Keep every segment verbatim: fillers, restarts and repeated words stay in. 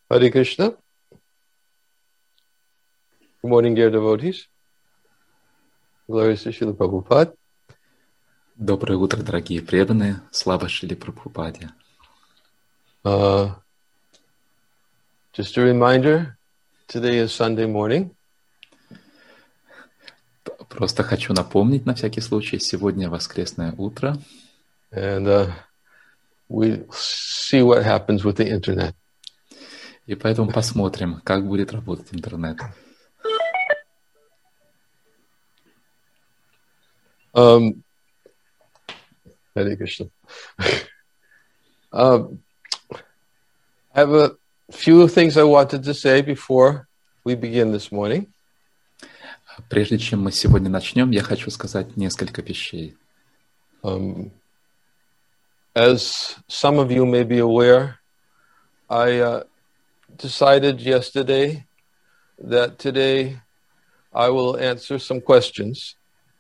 Hare Krishna. Good morning, dear devotees. Glories to Srila Prabhupada. Доброе утро, дорогие преданные. Слава Шриле Прабхупаде. Uh, just a reminder, today is Sunday morning. Просто хочу напомнить на всякий случай, сегодня воскресное утро. And uh, we see what happens with the internet. И поэтому посмотрим, как будет работать интернет. Um, Hare Krishna. um, I have a few things I wanted to say before we begin this morning. Прежде чем мы сегодня начнем, я хочу сказать несколько вещей. Um, as some of you may be aware, I uh, decided yesterday that today I will answer some questions.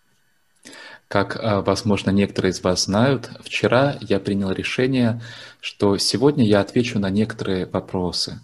Как, возможно, некоторые из вас знают, вчера я принял решение, что сегодня я отвечу на некоторые вопросы.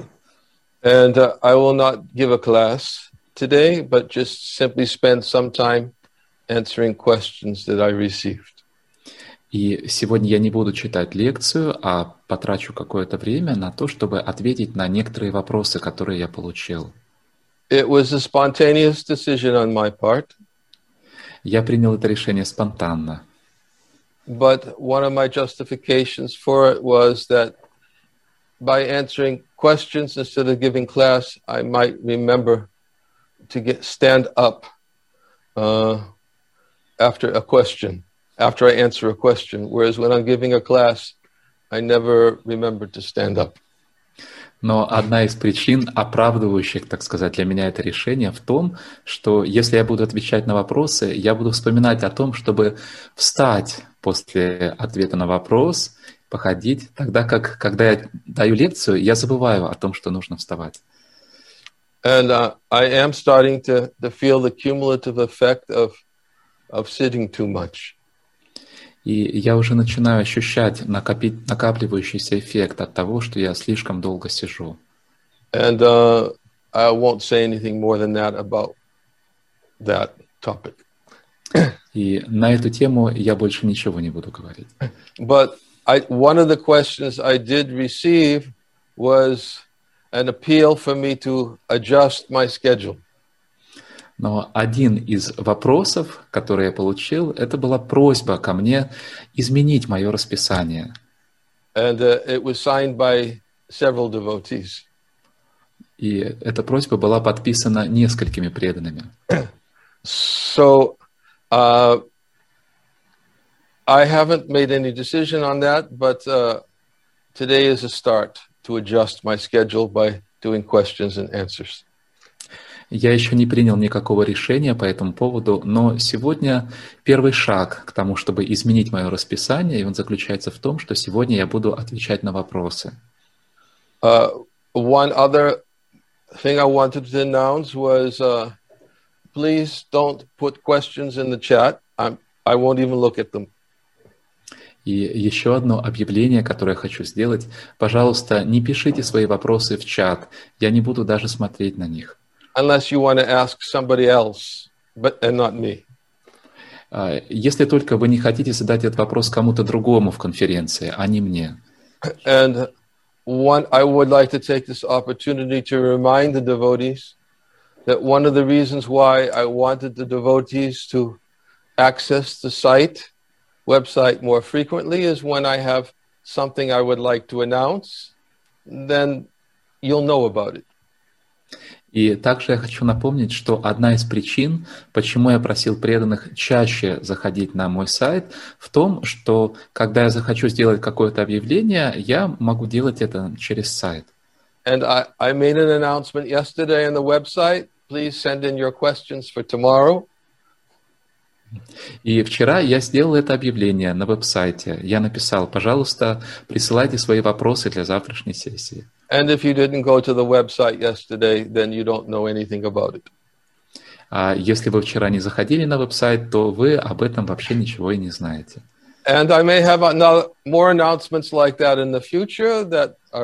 And uh, I will not give a class today, but just simply spend some time answering questions that I received. И сегодня я не буду читать лекцию, а потрачу какое-то время на то, чтобы ответить на некоторые вопросы, которые я получил. It was a spontaneous decision on my part. Я принял это решение спонтанно. But one of my justifications for it was that by answering questions instead of giving class, I might remember to get stand up uh, after a question, after I answer a question. Whereas when I'm giving a class, I never remember to stand up. Но одна из причин, оправдывающих, так сказать, для меня это решение в том, что если я буду отвечать на вопросы, я буду вспоминать о том, чтобы встать после ответа на вопрос, походить, тогда как, когда я даю лекцию, я забываю о том, что нужно вставать. And uh, I am starting to, to feel the cumulative effect of, of sitting too much. И я уже начинаю ощущать накопить, накапливающийся эффект от того, что я слишком долго сижу. And uh, I won't say anything more than that about that topic. И на эту тему я больше ничего не буду говорить. But I, one of the questions I did receive was an appeal for me to adjust my schedule. Но один из вопросов, который я получил, это была просьба ко мне изменить мое расписание. And uh, it was signed by several devotees. И эта просьба была подписана несколькими преданными. So uh, I haven't made any decision on that, but uh, today is a start to adjust my schedule by doing questions and answers. Я еще не принял никакого решения по этому поводу, но сегодня первый шаг к тому, чтобы изменить мое расписание, и он заключается в том, что сегодня я буду отвечать на вопросы. Uh, one other thing I wanted to announce was, uh, please don't put questions in the chat. I'm, I won't even look at them. И еще одно объявление, которое я хочу сделать. Пожалуйста, не пишите свои вопросы в чат. Я не буду даже смотреть на них. Unless you want to ask somebody else, but and not me. Если только вы не хотите задать этот вопрос кому-то другому в конференции, а не мне. And one, I would like to take this opportunity to remind the devotees that one of the reasons why I wanted the devotees to access the site, website more frequently is when I have something I would like to announce, then you'll know about it. И также я хочу напомнить, что одна из причин, почему я просил преданных чаще заходить на мой сайт, в том, что когда я захочу сделать какое-то объявление, я могу делать это через сайт. And I, I made an announcement yesterday on the website. Please send in your questions for tomorrow. И вчера я сделал это объявление на веб-сайте. Я написал, пожалуйста, присылайте свои вопросы для завтрашней сессии. And if you didn't go to the website yesterday, then you don't know anything about it. А если вы вчера не заходили на веб-сайт, то вы об этом вообще ничего и не знаете. And I may have another, more announcements like that in the future that are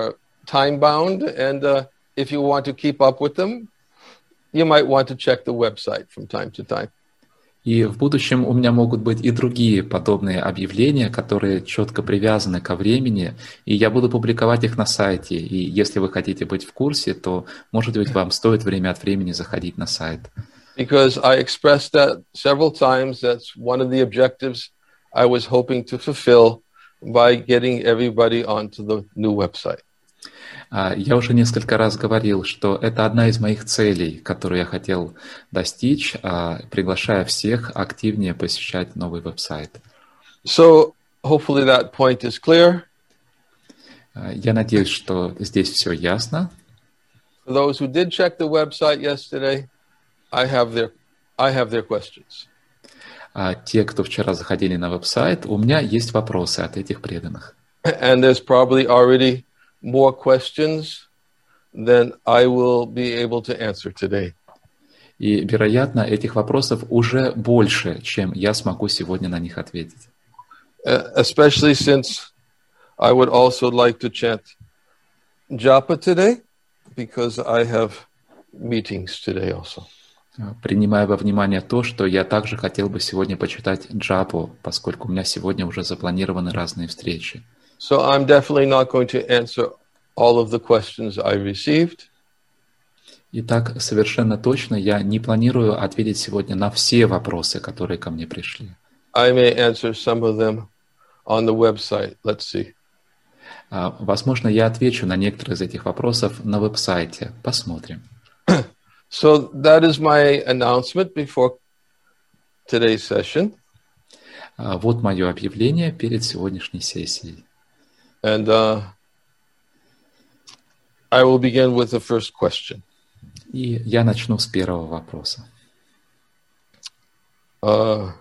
time-bound, and uh, if you want to keep up with them, you might want to check the website from time to time. И в будущем у меня могут быть и другие подобные объявления, которые четко привязаны ко времени, и я буду публиковать их на сайте. И если вы хотите быть в курсе, то, может быть, вам стоит время от времени заходить на сайт. Because I expressed that several times, that's one of the objectives I was hoping to fulfill by getting everybody onto the new website. Я уже несколько раз говорил, что это одна из моих целей, которую я хотел достичь, приглашая всех активнее посещать новый веб-сайт. So, hopefully that point is clear. Я надеюсь, что здесь все ясно. For those who did check the website yesterday, I have their, I have their questions. А те, кто вчера заходили на веб-сайт, у меня есть вопросы от этих преданных. And there's probably already more questions than I will be able to answer today. И, вероятно, этих вопросов уже больше, чем я смогу сегодня на них ответить. Uh, especially since I would also like to chant japa today, because I have meetings today also. Принимая во внимание то, что я также хотел бы сегодня почитать джапу, поскольку у меня сегодня уже запланированы разные встречи. So I'm definitely not going to answer all of the questions I received. Итак, совершенно точно я не планирую ответить сегодня на все вопросы, которые ко мне пришли. I may answer some of them on the website. Let's see. Возможно, я отвечу на некоторые из этих вопросов на веб-сайте. Посмотрим. So that is my announcement before today's session. Вот мое объявление перед сегодняшней сессией. And uh, I will begin with the first question. И я начну с первого вопроса. Uh,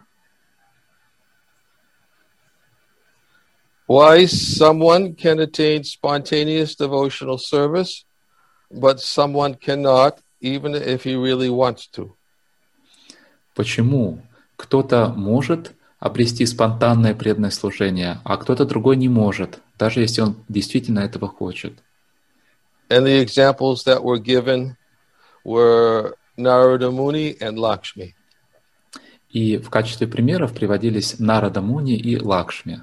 why someone can attain spontaneous devotional service, but someone cannot, even if he really wants to? Почему кто-то может обрести спонтанное преданное служение, а кто-то другой не может, даже если он действительно этого хочет? And the examples that were given were Narada Muni and Lakshmi. И в качестве примеров приводились Нарада Муни и Лакшми.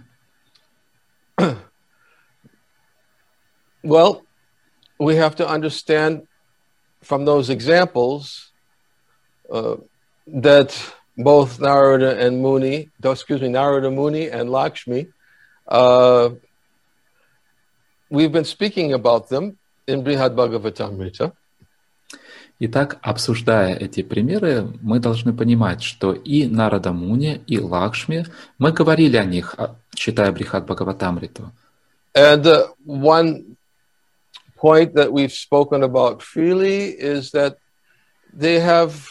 Well, we have to understand from those examples uh, that both Narada and Muni, excuse me, Narada Muni and Lakshmi, uh, we've been speaking about them in Brihad Bhagavatamrita. Итак, обсуждая эти примеры, мы должны понимать, что и Нарада Муни, и Лакшми, мы говорили о них, читая Брихад Бхагаватамриту. And uh, one point that we've spoken about freely is that they have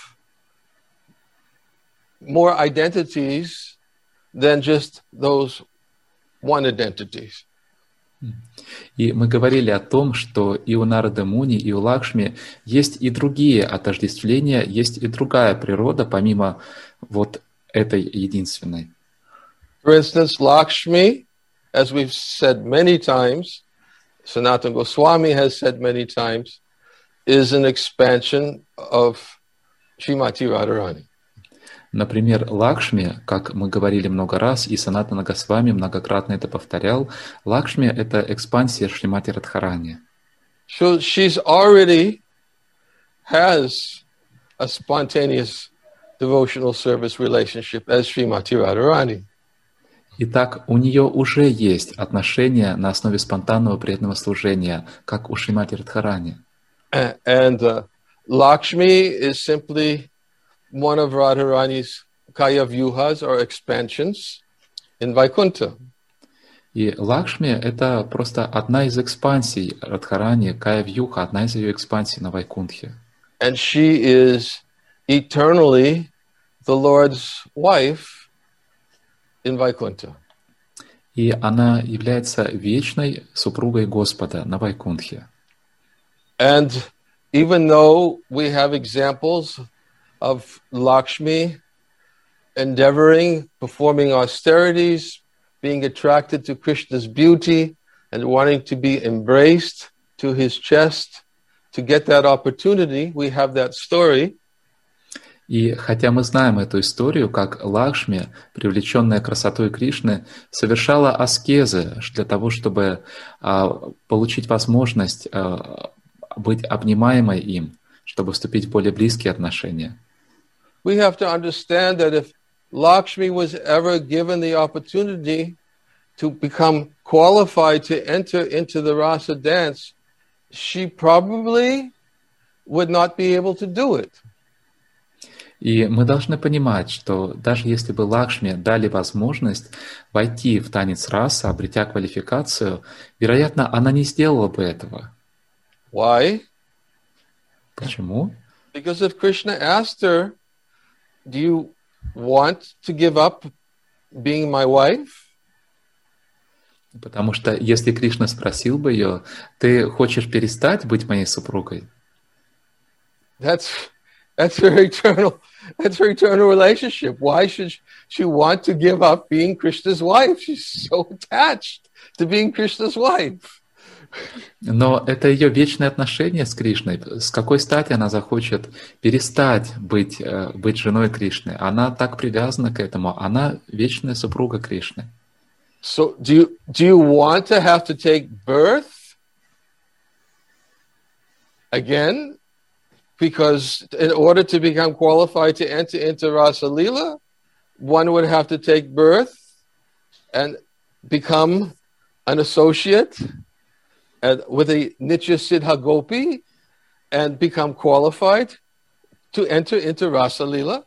more identities than just those one identities. И мы говорили о том, что и у Нарады Муни, и у Лакшми есть и другие отождествления, есть и другая природа, помимо вот этой единственной. For instance, Lakshmi, as we've said many times, Sanatana Goswami has said many times, is an expansion of Srimati Radharani. Например, Лакшми, как мы говорили много раз, и Санатана Госвами многократно это повторял, Лакшми — это экспансия Шримати Радхарани. So she's already has a spontaneous devotional service relationship as Srimati Radharani. Итак, у нее уже есть отношения на основе спонтанного преданного служения, как у Шримати Радхарани. And uh, Lakshmi is simply one of Radharani's Kaya Vyuhas or expansions in Vaikuntha. И Лакшми — это просто одна из экспансий Радхарани, Кая Вьюха, одна из ее экспансий на Вайкунтхе. And she is eternally the Lord's wife in Vaikuntha. И она является вечной супругой Господа на Вайкунтхе. And even though we have examples of Lakshmi endeavoring, performing austerities, being attracted to Krishna's beauty and wanting to be embraced to his chest to get that opportunity. We have that story. И хотя мы знаем эту историю, как Лакшми, привлеченная красотой Кришны, совершала аскезы для того, чтобы а, получить возможность а, быть обнимаемой им, чтобы вступить в более близкие отношения. We have to understand that if Lakshmi was ever given the opportunity to become qualified to enter into the rasa dance, she probably would not be able to do it. И мы должны понимать, что даже если бы Лакшми дали возможность войти в танец раса, обретя квалификацию, вероятно, она не сделала бы этого. Why? Почему? Because if Krishna asked her, do you want to give up being my wife? Потому что если Кришна спросил бы ее, ты хочешь перестать быть моей супругой? That's, that's her eternal, that's her eternal relationship. Why should she want to give up being Krishna's wife? She's so attached to being Krishna's wife. Но это ее вечное отношение с Кришной. С какой стати она захочет перестать быть, быть женой Кришны? Она так привязана к этому. Она вечная супруга Кришны. So do you, do you want to have to take birth again? Because in order to become qualified to enter into Rasa Leela, one would have to take birth and become an associate and with a Nitya Siddha Gopi and become qualified to enter into Rasa Leela.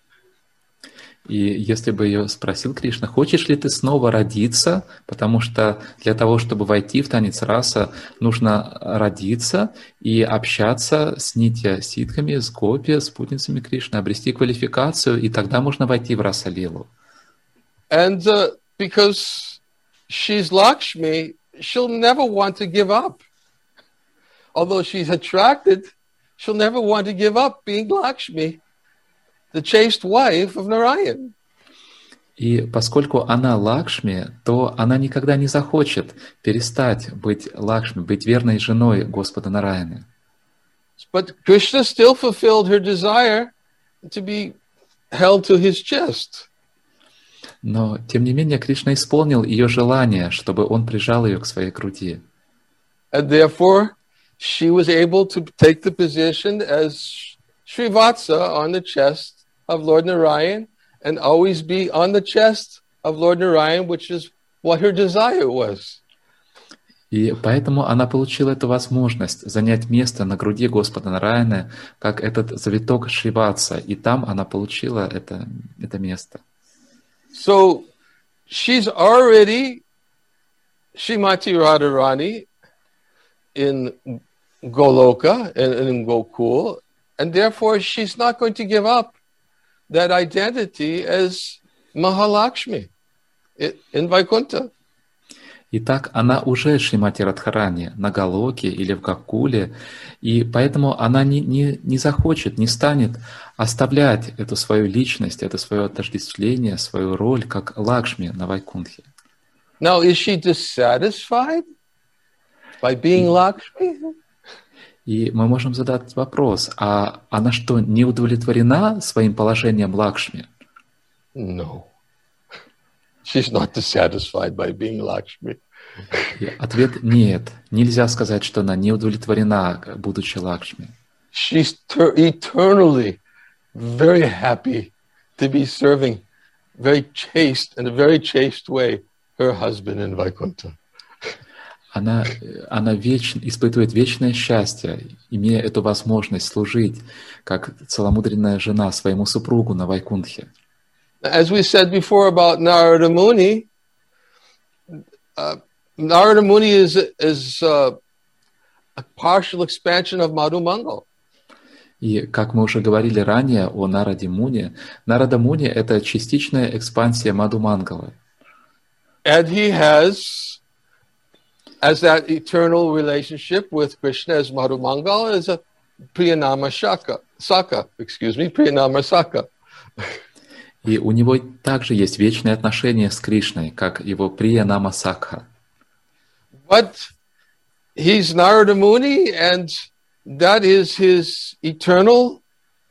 И если бы ее спросил Кришна, хочешь ли ты снова родиться, потому что для того, чтобы войти в танец раса, нужно родиться и общаться с нитья ситхами, с гопи, с спутницами Кришны, обрести квалификацию, и тогда можно войти в раса лилу. And uh, because she's Lakshmi, she'll never want to give up. Although she's attracted, she'll never want to give up being Lakshmi, the chaste wife of Narayan. И поскольку она Лакшми, то она никогда не захочет перестать быть Лакшми, быть верной женой Господа Нараяны. But Krishna still fulfilled her desire to be held to his chest. Но, тем не менее, Кришна исполнил ее желание, чтобы он прижал ее к своей груди. And therefore, she was able to take the position as Srivatsa on the chest of Lord Narayan and always be on the chest of Lord Narayan, which is what her desire was. И поэтому она получила эту возможность занять место на груди Господа Нараяны, как этот завиток Шриватса, и там она получила это, это место. So she's already Srimati Radharani in Goloka and in Gokul, and therefore she's not going to give up that identity as Mahalakshmi in Vaikuntha. Итак, она уже Шримати Радхарани на Галоке или в Гокуле, и поэтому она не, не, не захочет, не станет оставлять эту свою личность, это свое отождествление, свою роль как Лакшми на Вайкунтхе. Now, is she dissatisfied by being Lakshmi? И мы можем задать вопрос, а она что, не удовлетворена своим положением Лакшми? No. She's not dissatisfied by being Lakshmi. И ответ нет. Нельзя сказать, что она не удовлетворена, будучи Лакшми. She's ter- eternally very happy to be serving very chaste, in a very chaste way, her husband in Vaikuntha. Она, она веч, испытывает вечное счастье, имея эту возможность служить, как целомудренная жена своему супругу на Вайкунтхе. As we said before about Narada Muni, uh, Narada Muni is, is uh, a partial expansion of Madhu Mangal. И, как мы уже говорили ранее о Нараде Муни, Нарада Муни — это частичная экспансия Мадху Мангалы. And he has, as that eternal relationship with Krishna as Madhu Mangal, is a Priyanama Shaka, Saka, excuse me, Priyanama Saka. И у него также есть вечное отношение с Кришной, как его Прия Нама Сакха. But he's Narada Muni, and that is his eternal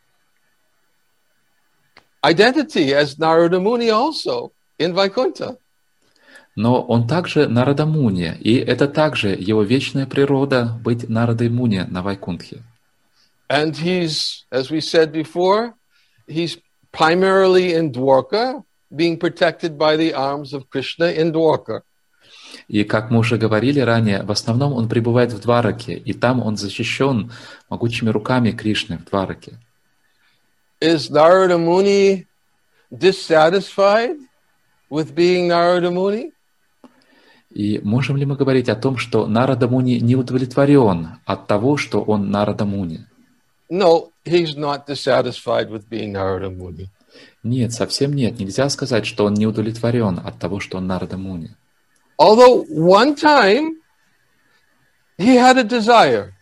identity as Narada Muni also in Vaikuntha. Но он также Нарада Муни, и это также его вечная природа быть Нарадой Муни на Вайкунтхе. And he's, as we said before, he's primarily in Dwarka, being protected by the arms of Krishna in Dwarka. И, как мы уже говорили ранее, в основном он пребывает в Двараке, и там он защищен могучими руками Кришны в Двараке. Is Narada Muni dissatisfied with being Narada Muni? И можем ли мы говорить о том, что Нарада Муни не удовлетворен от того, что он Нарада Муни? No, he's not dissatisfied with being Narada Muni. Нет, совсем нет. Нельзя сказать, что он не удовлетворен от того, что он Нарада Муни. Although one time he had a desire.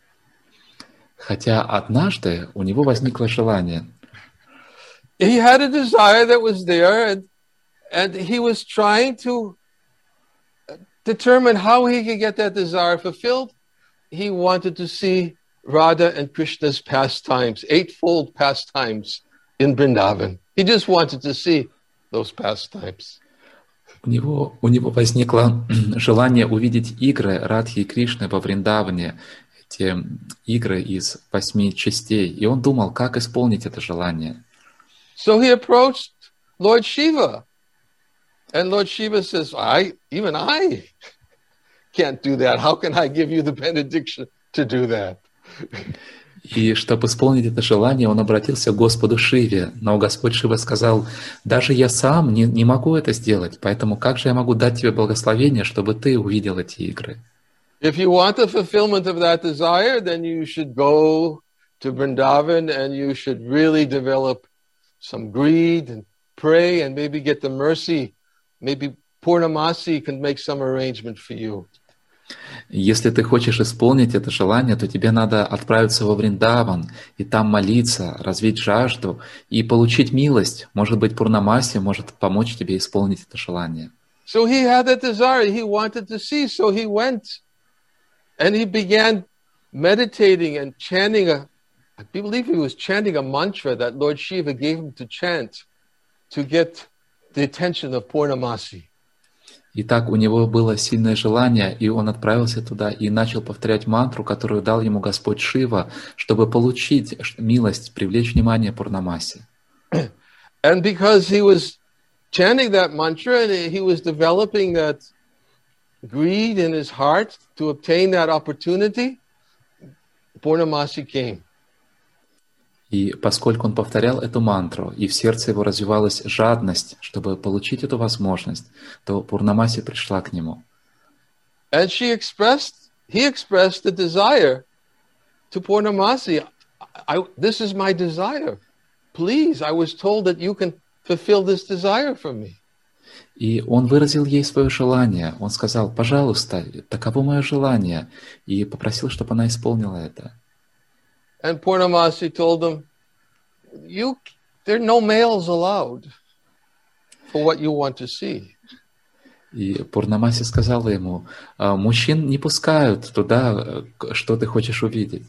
Хотя однажды у него возникло желание. He had a desire that was there, and, and he was trying to determine how he could get that desire fulfilled. He wanted to see Radha and Krishna's pastimes, eightfold pastimes in Vrindavan. He just wanted to see those pastimes. У него, у него возникло желание увидеть игры Радхи и Кришны во Вриндаване, эти игры из восьми частей, и он думал, как исполнить это желание. So he approached Lord Shiva, and Lord Shiva says, "I, even I can't do that. How can I give you the benediction to do that?" И чтобы исполнить это желание, он обратился к Господу Шиве, но Господь Шива сказал: даже я сам не, не могу это сделать, поэтому как же я могу дать тебе благословение, чтобы ты увидел эти игры? If you want the fulfillment of that desire, then you should go to Vrindavan and you should really develop some greed and pray and maybe get the mercy. Maybe Purnamasi can make some arrangement for you. Если ты хочешь исполнить это желание, то тебе надо отправиться во Вриндаван и там молиться, развить жажду и получить милость. Может быть, Пурнамаси может помочь тебе исполнить это желание. So he had that desire. He wanted to see. So he went and he began meditating and chanting a, I believe he was chanting a mantra that Lord Shiva gave him to chant to get the attention of Purnamasi. Итак, у него было сильное желание, и он отправился туда и начал повторять мантру, которую дал ему Господь Шива, чтобы получить милость, привлечь внимание Пурнамаси. And because he was chanting that mantra and he was developing that greed in his heart to obtain that opportunity, Purnamasi came. И поскольку он повторял эту мантру, и в сердце его развивалась жадность, чтобы получить эту возможность, то Пурнамаси пришла к нему. And she expressed, he expressed the desire to Purnamasi. I, this is my desire. Please, I was told that you can fulfill this desire for me. И он выразил ей свое желание. Он сказал: пожалуйста, таково мое желание. И попросил, чтобы она исполнила это. And Purnamasi told him, "You, there are no males allowed for what you want to see." И Пурнамаси сказала ему: мужчин не пускают туда, что ты хочешь увидеть.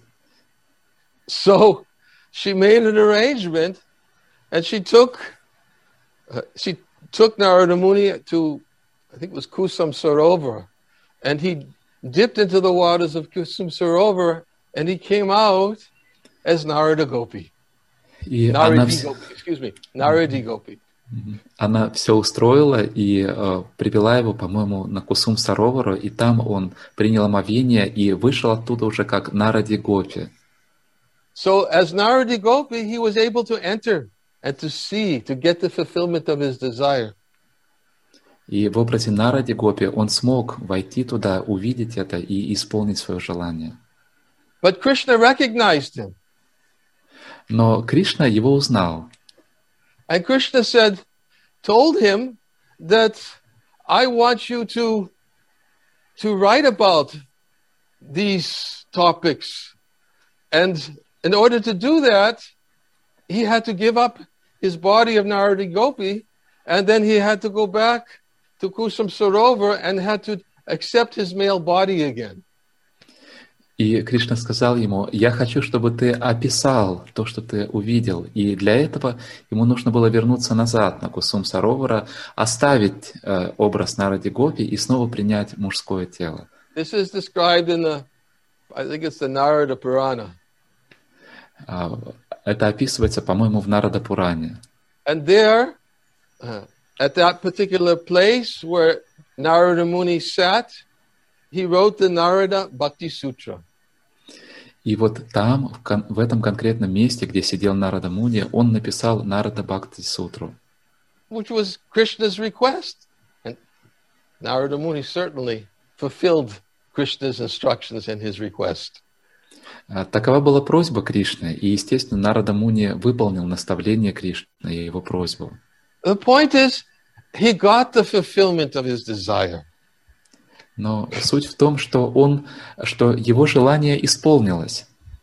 So she made an arrangement, and she took, uh, she took Narada Muni to, I think it was Kusum Sarovar, and he dipped into the waters of Kusum Sarovar, and he came out as Narada Gopi. И Naradi она, Gopi, excuse me, Naradi Gopi. Она все устроила и э, привела его, по-моему, на Кусум Саровару, и там он принял омовение и вышел оттуда уже как Наради Гопи. So as Naradi Gopi, he was able to enter and to see, to get the fulfillment of his desire. И в образе Наради Гопи он смог войти туда, увидеть это и исполнить свое желание. But Krishna recognized him. Но Кришна его узнал. And Krishna said, told him that I want you to, to write about these topics. And in order to do that, he had to give up his body of Naradi Gopi, and then he had to go back to Kusum Sarovar and had to accept his male body again. И Кришна сказал ему: «Я хочу, чтобы ты описал то, что ты увидел». И для этого ему нужно было вернуться назад на Кусум Саровара, оставить э, образ Наради Гопи и снова принять мужское тело. This is described in the, I think it's the Narada Purana. А, это описывается, по-моему, в Нарада Пуране. And there, uh, at that particular place where Narada Muni sat, he wrote the Narada Bhakti Sutra. И вот там, в, кон- в этом конкретном месте, где сидел Нарада Муни, он написал Нарада Бхакти Сутру, Which was Krishna's request. And Narada Muni certainly fulfilled Krishna's instructions and his request. А, Такова была просьба Кришны, и, естественно, Нарада Муни выполнил наставление Кришны и его просьбу. The point is, he got the fulfillment of his desire. Но суть в том, что он, что его желание исполнилось.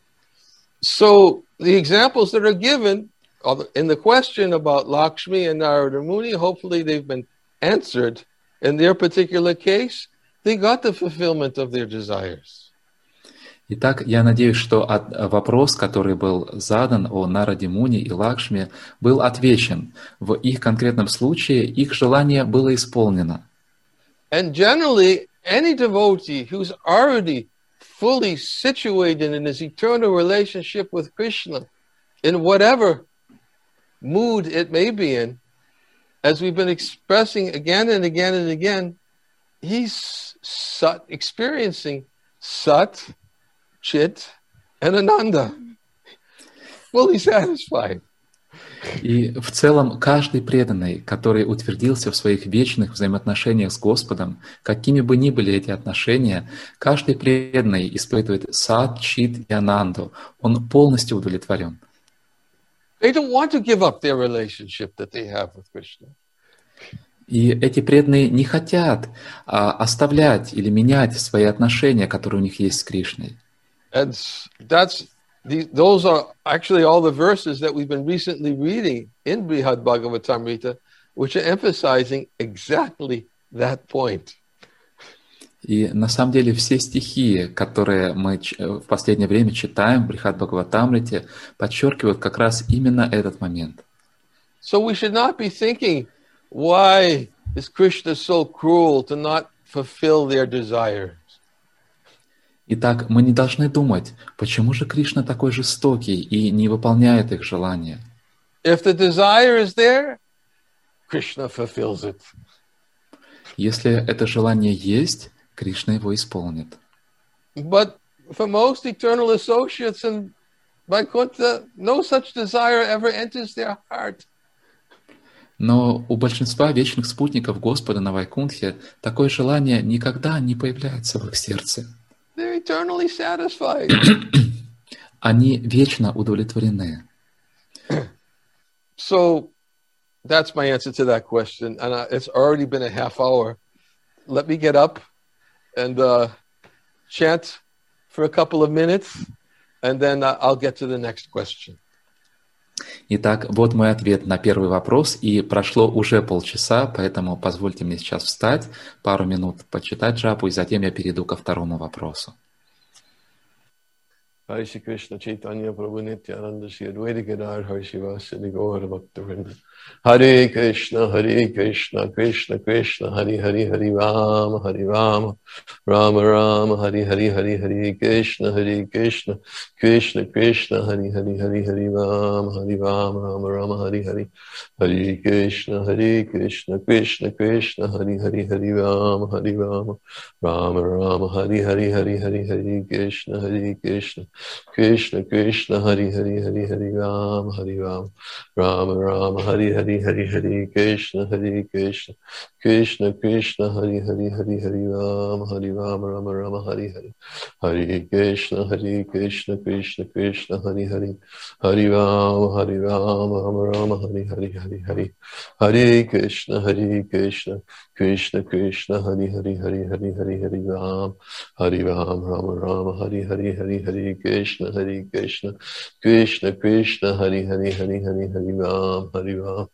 So the examples that are given in the question about Lakshmi and Narada Muni, hopefully they've been answered. In their particular case, they got the fulfillment of their desires. Итак, я надеюсь, что от- вопрос, который был задан о Нараде Муни и Лакшми, был отвечен. В их конкретном случае их желание было исполнено. And generally, any devotee who's already fully situated in his eternal relationship with Krishna, in whatever mood it may be in, as we've been expressing again and again and again, he's sat, experiencing Sat, Chit, and Ananda, fully satisfied. И в целом каждый преданный, который утвердился в своих вечных взаимоотношениях с Господом, какими бы ни были эти отношения, каждый преданный испытывает сад, чит и ананду. Он полностью удовлетворен. They don't want to give up their relationship that they have with Krishna. И эти преданные не хотят а, оставлять или менять свои отношения, которые у них есть с Кришной. And that's the, those are actually all the verses that we've been recently reading in Brihad Bhagavatamrita, which are emphasizing exactly that point. И на самом деле все стихи, которые мы ч- в последнее время читаем в Брихад Бхагаватамрите, подчеркивают как раз именно этот момент. So we should not be thinking, why is Krishna so cruel to not fulfill their desires? Итак, мы не должны думать, почему же Кришна такой жестокий и не выполняет их желания. If the desire is there, Krishna fulfills it. Если это желание есть, Кришна его исполнит. But for most eternal associates in Vaikuntha, no such desire ever enters their heart. Но у большинства вечных спутников Господа на Вайкунтхе такое желание никогда не появляется в их сердце. They're eternally satisfied. Они вечно удовлетворены. So that's my answer to that question. And uh, it's already been a half hour. Let me get up and uh, chant for a couple of minutes, and then uh, I'll get to the next question. Итак, вот мой ответ на первый вопрос, и прошло уже полчаса, поэтому позвольте мне сейчас встать, пару минут почитать джапу, и затем я перейду ко второму вопросу. Hare Shri Krishna Chaitanya Prabhu Nityananda Shri Advaita Gadadhar Hari Shivasati Gaura Bhakta-vrinda. Hare Krishna Hare Krishna Krishna Krishna Hare Hare Hare Rama Hare Rama Rama Rama Hare Hare Hare Hare Krishna Hare Krishna Krishna Krishna Hare Hare Hare Hare Rama Hare Rama Rama Rama Hare Hare Hare Krishna Hare Krishna Krishna Krishna Hare Hare Hare Rama Hare Rama Rama Rama Hare Hare Hare Hare Hare Krishna Hare Krishna Krishna Krishna Hare Hare Hare Hare Rama Hare Rama Rama Rama Hare Hare Hare Hare Krishna Hare Krishna Krishna Krishna Hare Hare Hare Hare Rama Hare Rama Rama Rama Hare Hare Hare Krishna Hare Krishna Krishna Krishna Hare Hare Hare Rama Hare Rama Rama Rama Hare Hare Hare Hare Hare Krishna Hare Krishna Krishna Krishna Hare Hare Hare Hare Hare Hare Rama Hare Rama Rama Rama Hare Hare Hare Hare Krishna Hare Krishna Krishna Krishna Hare Hare Hare Hare Hare Rama Hare Rama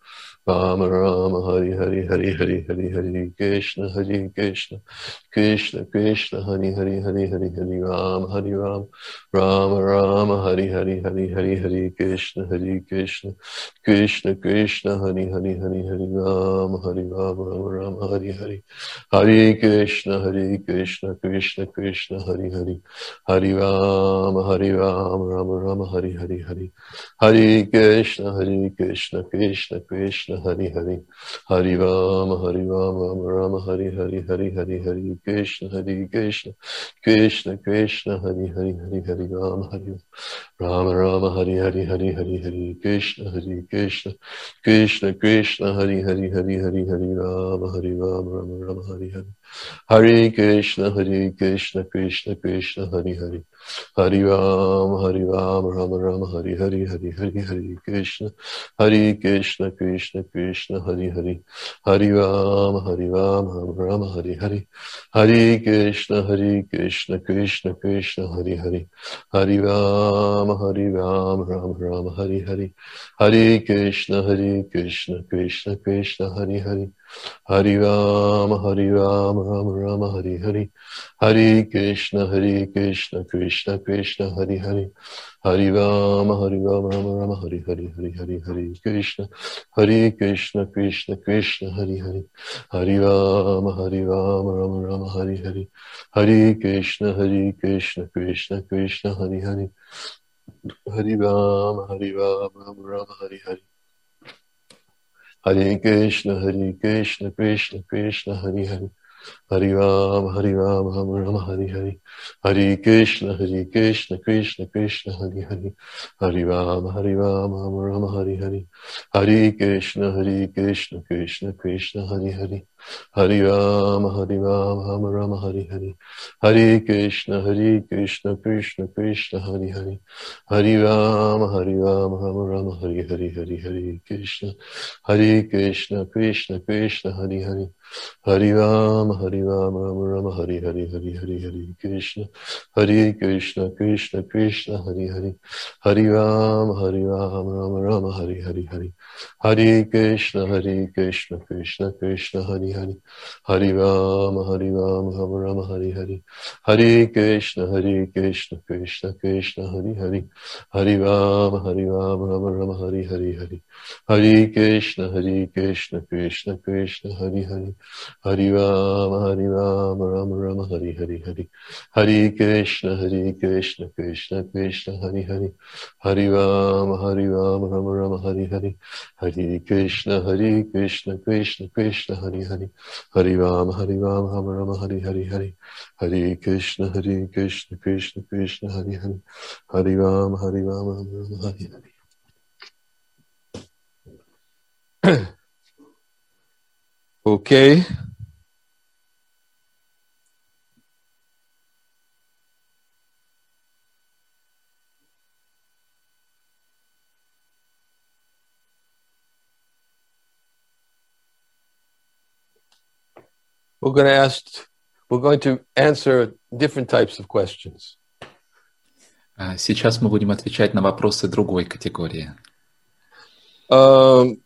Rama Rama Hari Hari Hari Hari Hari Hari Krishna Hari Krishna Krishna Krishna Hari Hari Hari Hari Hari Ram Hari Ram Rama Rama Hari Hari Hari Hari Hari Krishna Hari Krishna Krishna Krishna Hari Hari Hari Hari Ram Hari Ram Rama Rama Hari Hari Hari Krishna Hari Krishna Krishna Krishna Hari Hari Hari Ram Hari Ram Rama Rama Hari Hari Hari Hari Krishna Hari Krishna Krishna Krishna Hari Hari Hari Rama Hari Rama Rama Rama Hari Hari Hari Hari Hari Krishna Hari Krishna Krishna Krishna Hari Hari Hari Hari Rama Hari Rama Rama Hari Hari Hari Hari Hari Krishna Hari Krishna Krishna Krishna Hari Hari Hari Hari Hari Rama Hari Rama Rama Rama Hari Hari Hari Krishna Hari Krishna Krishna Krishna Hari Hari Hari Ram Hari Ram Rama Rama Hari Hari Hari Hari Hari Krishna Hari Krishna Krishna Krishna Hari Hari Hari Ram Hari Ram Rama Rama Hari Hari Hari Krishna Hari Krishna Krishna Krishna Hari Hari Hari Ram Hari Ram Rama Rama Hari Hari Hari Krishna Hari Krishna Krishna Krishna Hari Hari Hari Rama Hari Rama Rama Rama Hari Hari Hari Krishna Hari Krishna Krishna Krishna Hari Hari Hari Rama Hari Rama Rama Rama Hari Hari Hari Hari Hari Krishna Hari Krishna Krishna Krishna Hari Hari Hari Rama Hari Rama Rama Rama Hari Hari Hari Krishna Hari Krishna Krishna Krishna Hari Hari Hari Rama Hari Rama Rama Rama Hari Hari Hare Krishna, Hare Krishna, Krishna Krishna, Hare Hare, Hare Rama, Hare Rama, Rama Rama, Hare Hare, Hare Krishna, Hare Krishna, Krishna Krishna, Hare Hare, Hare Rama, Hare Rama, Rama Rama, Hare Hare, Hare Krishna, Hare Krishna, Krishna Krishna, Hare Hare, Hare Rama, Hare Rama, Rama Rama, Hare Hare, Hare Krishna, Hare Krishna, Krishna Krishna, Hare Hare, Hare Rama, Hare Rama, Rama Rama, Hare Hare, Hare Hare Krishna, Hare Krishna, Krishna Krishna, Hare Hare, Hare Rama, Hare Rama, Rama Rama, Hare Hare, Hare Hare, Hare Krishna, Hare Krishna, Krishna Krishna, Hare Hare, Hare Rama, Hare Rama, Rama Rama, Hare Hare, Hare Hare Krishna, Hare Krishna, Krishna Krishna, Hare Hare, Hare Rama, Hare Rama, Rama Rama, Hare Hare, Hare Krishna, Hare Krishna, Krishna Krishna, Hare Hare, Hare Rama, Hare Rama, Rama Rama, Hare Hare, Hare Hare Krishna, Hare Krishna, Krishna Krishna, Hare Hare, Hare Rama, Hare Rama, Rama Rama, Hare Hare, Hare Hare Krishna, Hare Krishna, Krishna Krishna, Hare Hare, Hare Rama, Hare Rama, Rama Rama, Hare Hare, Hare Krishna, Hare Krishna, Krishna Krishna, Hare Hare, Hare Rama, Hare Rama, Rama Rama, Hare Hare, Hare Hare Krishna, Hare Krishna, Krishna Krishna, Hare Hare, Hare Rama, Hare Rama, Rama Rama, Hare Hare. Okay. We're going to ask, we're going to answer different types of questions. Сейчас мы будем отвечать на вопросы другой категории. Um,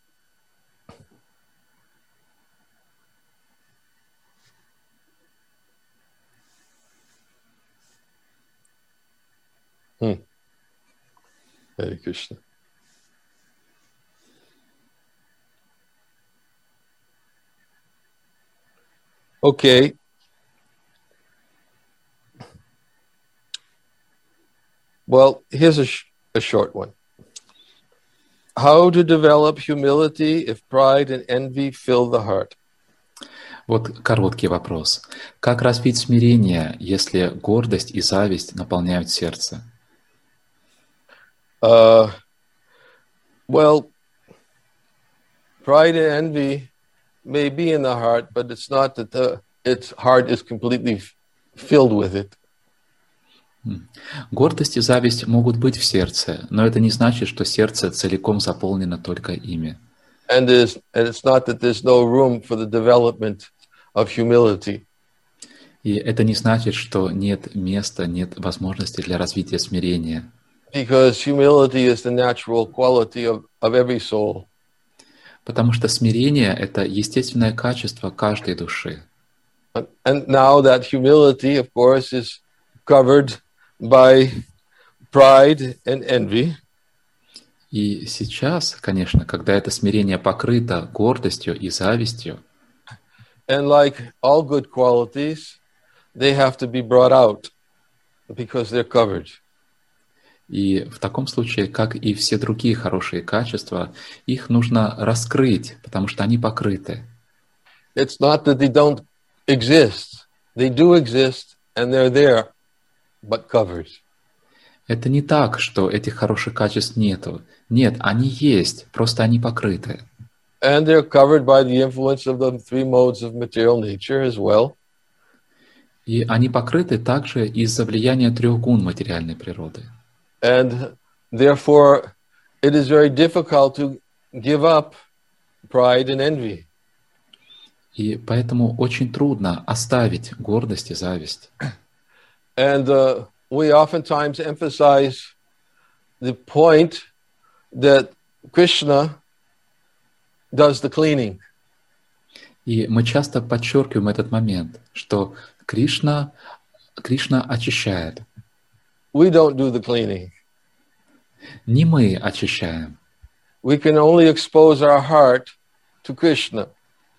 hmm. Hare Krishna. Okay. Well, here's a, sh- a short one. How to develop humility if pride and envy fill the heart? Вот короткий вопрос. Как развить смирение, если гордость и зависть наполняют сердце? Uh, well, pride and envy may be in the heart, but it's not that the its heart is completely f- filled with it. Гордость и зависть могут быть в сердце, но это не значит, что сердце целиком заполнено только ими. And there's and it's not that there's no room for the development of humility. И это не значит, что нет места, нет возможности для развития смирения. Because humility is the natural quality of, of every soul. Потому что смирение — это естественное качество каждой души. And now that humility, of course, is covered by pride and envy. И сейчас, конечно, когда это смирение покрыто гордостью и завистью, And like all good qualities, they have to be brought out because they're covered. и в таком случае, как и все другие хорошие качества, их нужно раскрыть, потому что они покрыты. It's not that they don't exist. They do exist and they're there, but covered. Это не так, что этих хороших качеств нету. Нет, они есть, просто они покрыты. And they're covered by the influence of the three modes of material nature as well. И они покрыты также из-за влияния трех гун материальной природы. And therefore, it is very difficult to give up pride and envy. И поэтому очень трудно оставить гордость и зависть. And uh, we oftentimes emphasize the point that Krishna does the cleaning. И мы часто подчеркиваем этот момент, что Кришна, Кришна очищает. We don't do the cleaning. Не мы очищаем. We can only expose our heart to Krishna.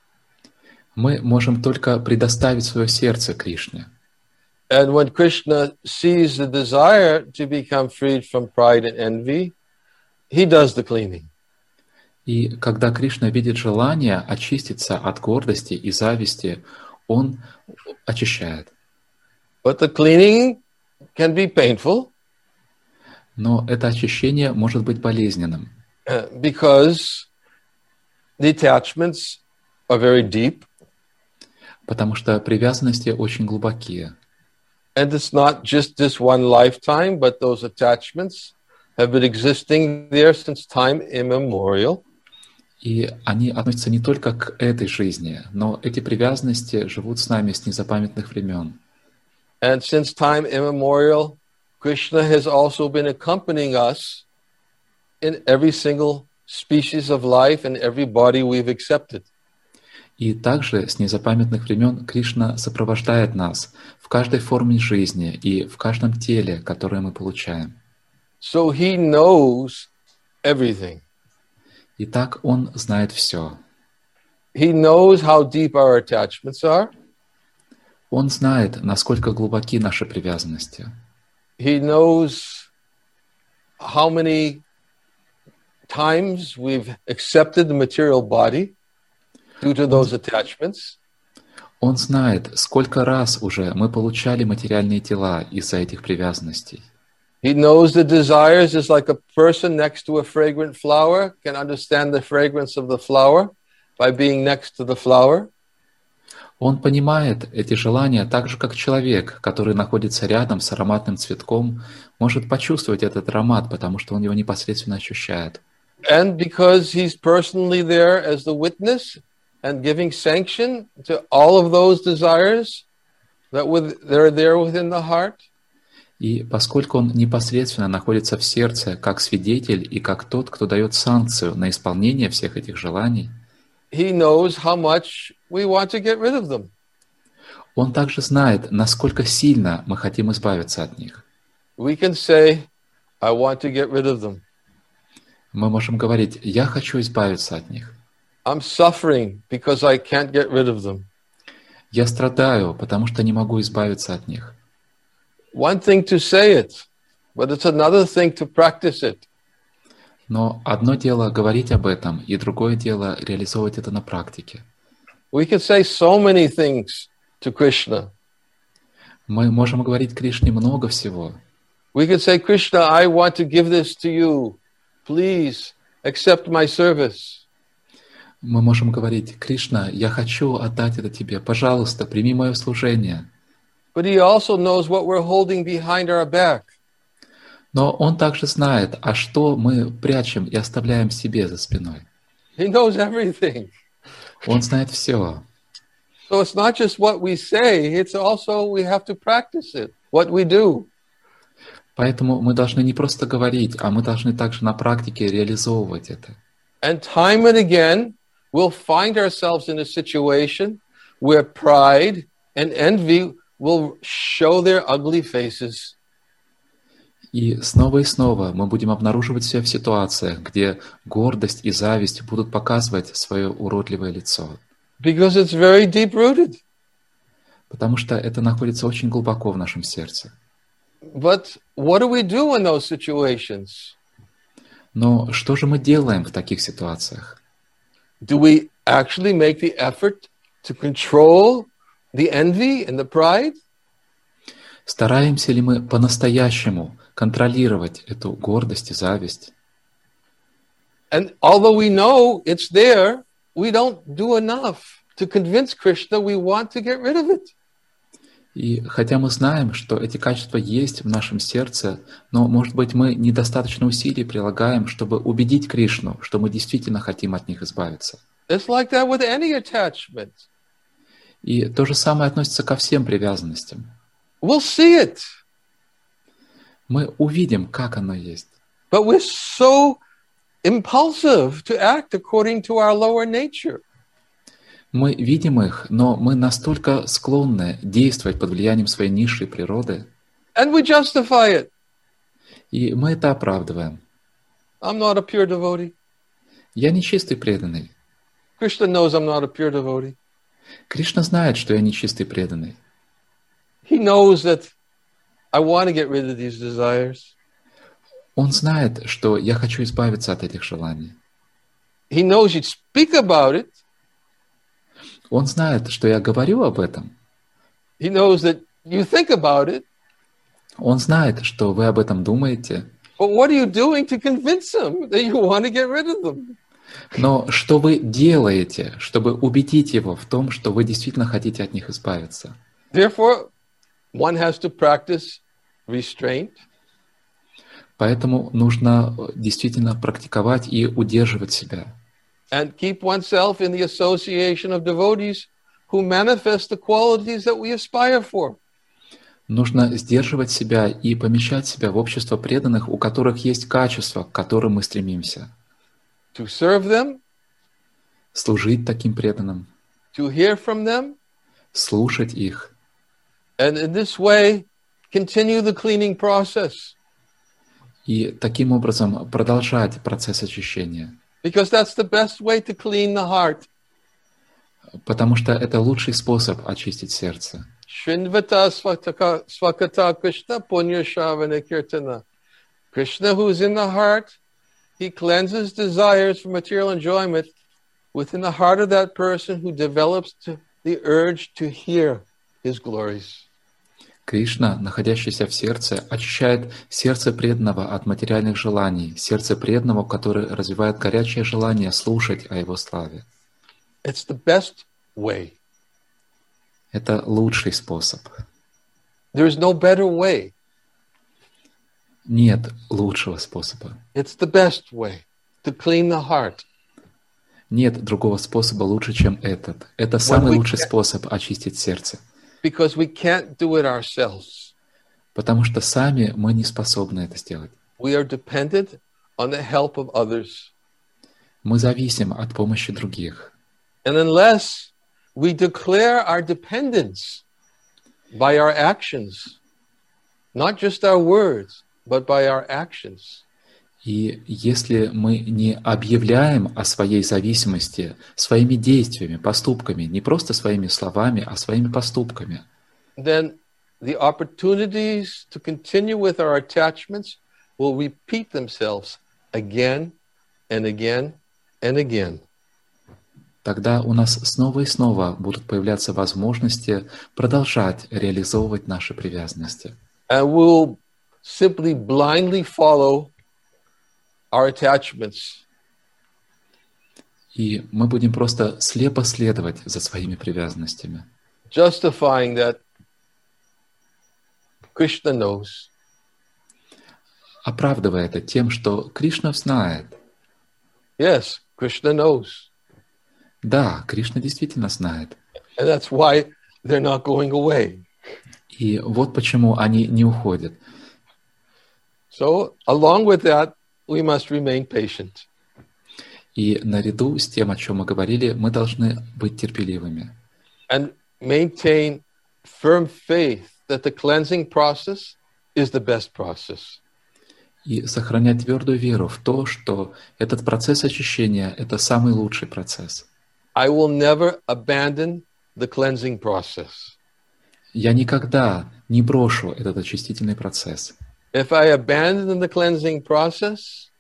Мы можем только предоставить свое сердце Кришне. And when Krishna sees the desire to become freed from pride and envy, he does the cleaning. И когда Кришна видит желание очиститься от гордости и зависти, он очищает. But the cleaning can be painful. Но это очищение может быть болезненным. Uh, because the attachments are very deep. Потому что привязанности очень глубокие. And it's not just this one lifetime, but those attachments have been existing there since time immemorial. И они относятся не только к этой жизни, но эти привязанности живут с нами с незапамятных времен. And since time immemorial, Krishna has also been accompanying us in every single species of life and every body we've accepted. И также с незапамятных времен Кришна сопровождает нас в каждой форме жизни и в каждом теле, которое мы получаем. So he knows everything. Итак, Он знает все. He knows how deep our attachments are. Он знает, насколько глубоки наши привязанности. He knows how many times we've accepted the material body due to those attachments. Он знает, сколько раз уже мы получали материальные тела из-за этих привязанностей. He knows the desires is like a person next to a fragrant flower can understand the fragrance of the flower by being next to the flower. Он понимает эти желания так же, как человек, который находится рядом с ароматным цветком, может почувствовать этот аромат, потому что он его непосредственно ощущает. And because he's personally there as the witness and giving sanction to all of those desires that with, they're there within the heart. И поскольку он непосредственно находится в сердце как свидетель и как тот, кто дает санкцию на исполнение всех этих желаний, he knows how much we want to get rid of them. он также знает, насколько сильно мы хотим избавиться от них. We can say, I want to get rid of them. Мы можем говорить, я хочу избавиться от них. I'm suffering because I can't get rid of them. Я страдаю, потому что не могу избавиться от них. One thing to say it, but it's another thing to practice it. Но одно дело говорить об этом, и другое дело реализовывать это на практике. We can say so many things to Krishna. Мы можем говорить Кришне много всего. We can say, Krishna, I want to give this to you. Please accept my service. Мы можем говорить, Кришна, я хочу отдать это тебе. Пожалуйста, прими мое служение. But he also knows what we're holding behind our back. Но он также знает, а что мы прячем и оставляем себе за спиной. He knows everything. Он знает все. So it's not just what we say, it's also we have to practice it, what we do. Поэтому мы должны не просто говорить, а мы должны также на практике реализовывать это. And time and again, we'll find ourselves in a situation where pride and envy will show their ugly faces. И снова и снова мы будем обнаруживать себя в ситуациях, где гордость и зависть будут показывать свое уродливое лицо. Because it's very deep-rooted. Потому что это находится очень глубоко в нашем сердце. But what do we do in those situations? Но что же мы делаем в таких ситуациях? Do we actually make the effort to control the envy and the pride? Стараемся ли мы по-настоящему контролировать эту гордость и зависть? And although we know it's there, we don't do enough to convince Krishna we want to get rid of it. И хотя мы знаем, что эти качества есть в нашем сердце, но, может быть, мы недостаточно усилий прилагаем, чтобы убедить Кришну, что мы действительно хотим от них избавиться. It's like that with any attachment. И то же самое относится ко всем привязанностям. We'll see it, Мы увидим, как оно есть. but we're so impulsive to act according to our lower nature. Мы видим их, но мы настолько склонны действовать под влиянием своей низшей природы, And we justify it. и мы это оправдываем. I'm not a pure devotee. Я не чистый преданный. Krishna knows I'm not a pure devotee. Кришна знает, что я не чистый преданный. He knows that I want to get rid of these desires. Он знает, что я хочу избавиться от этих желаний. He knows you'd speak about it. Он знает, что я говорю об этом. He knows that you think about it. Он знает, что вы об этом думаете. But what are you doing to convince him that you want to get rid of them? Но что вы делаете, чтобы убедить его в том, что вы действительно хотите от них избавиться? Therefore, one has to practice restraint. Поэтому нужно действительно практиковать и удерживать себя. And keep oneself in the association of devotees who manifest the qualities that we aspire for. Нужно сдерживать себя и помещать себя в общество преданных, у которых есть качества, к которым мы стремимся. To serve them, Служить таким преданным, to hear from them, слушать их. and in this way continue the cleaning process. И таким образом продолжать процесс очищения. Because that's the best way to clean the heart. Потому что это лучший способ очистить сердце. Shrinvata svakata svakata Krishna punya shravana kirtana. Krishna who's in the heart, he cleanses desires for material enjoyment within the heart of that person who develops to the urge to hear his glories. Кришна, находящийся в сердце, очищает сердце преданного от материальных желаний, сердце преданного, который развивает горячее желание слушать о его славе. It's the best way. Это лучший способ. There is no better way. Нет лучшего способа. It's the best way to clean the heart. Нет другого способа лучше, чем этот. Это самый лучший способ очистить сердце. Because we can't do it ourselves. Потому что сами мы не способны это сделать. We are dependent on the help of others. Мы зависим от помощи других. And unless we declare our dependence by our actions, not just our words, but by our actions, И если мы не объявляем о своей зависимости своими действиями, поступками, не просто своими словами, а своими поступками, then the opportunities to continue with our attachments will repeat themselves again and again and again. тогда у нас снова и снова будут появляться возможности продолжать реализовывать наши привязанности. And we'll simply blindly follow our attachments. И мы будем просто слепо следовать за своими привязанностями, Justifying that Krishna knows. оправдывая это тем, что Кришна знает. Yes, Krishna knows. Да, Кришна действительно знает. And that's why they're not going away. И вот почему они не уходят. So, along with that, we must remain patient. И наряду с тем, о чем мы говорили, мы должны быть терпеливыми. And maintain firm faith that the cleansing process is the best process. И сохранять твердую веру в то, что этот процесс очищения – это самый лучший процесс. I will never abandon the cleansing process. Я никогда не брошу этот очистительный процесс. If I abandon the cleansing process,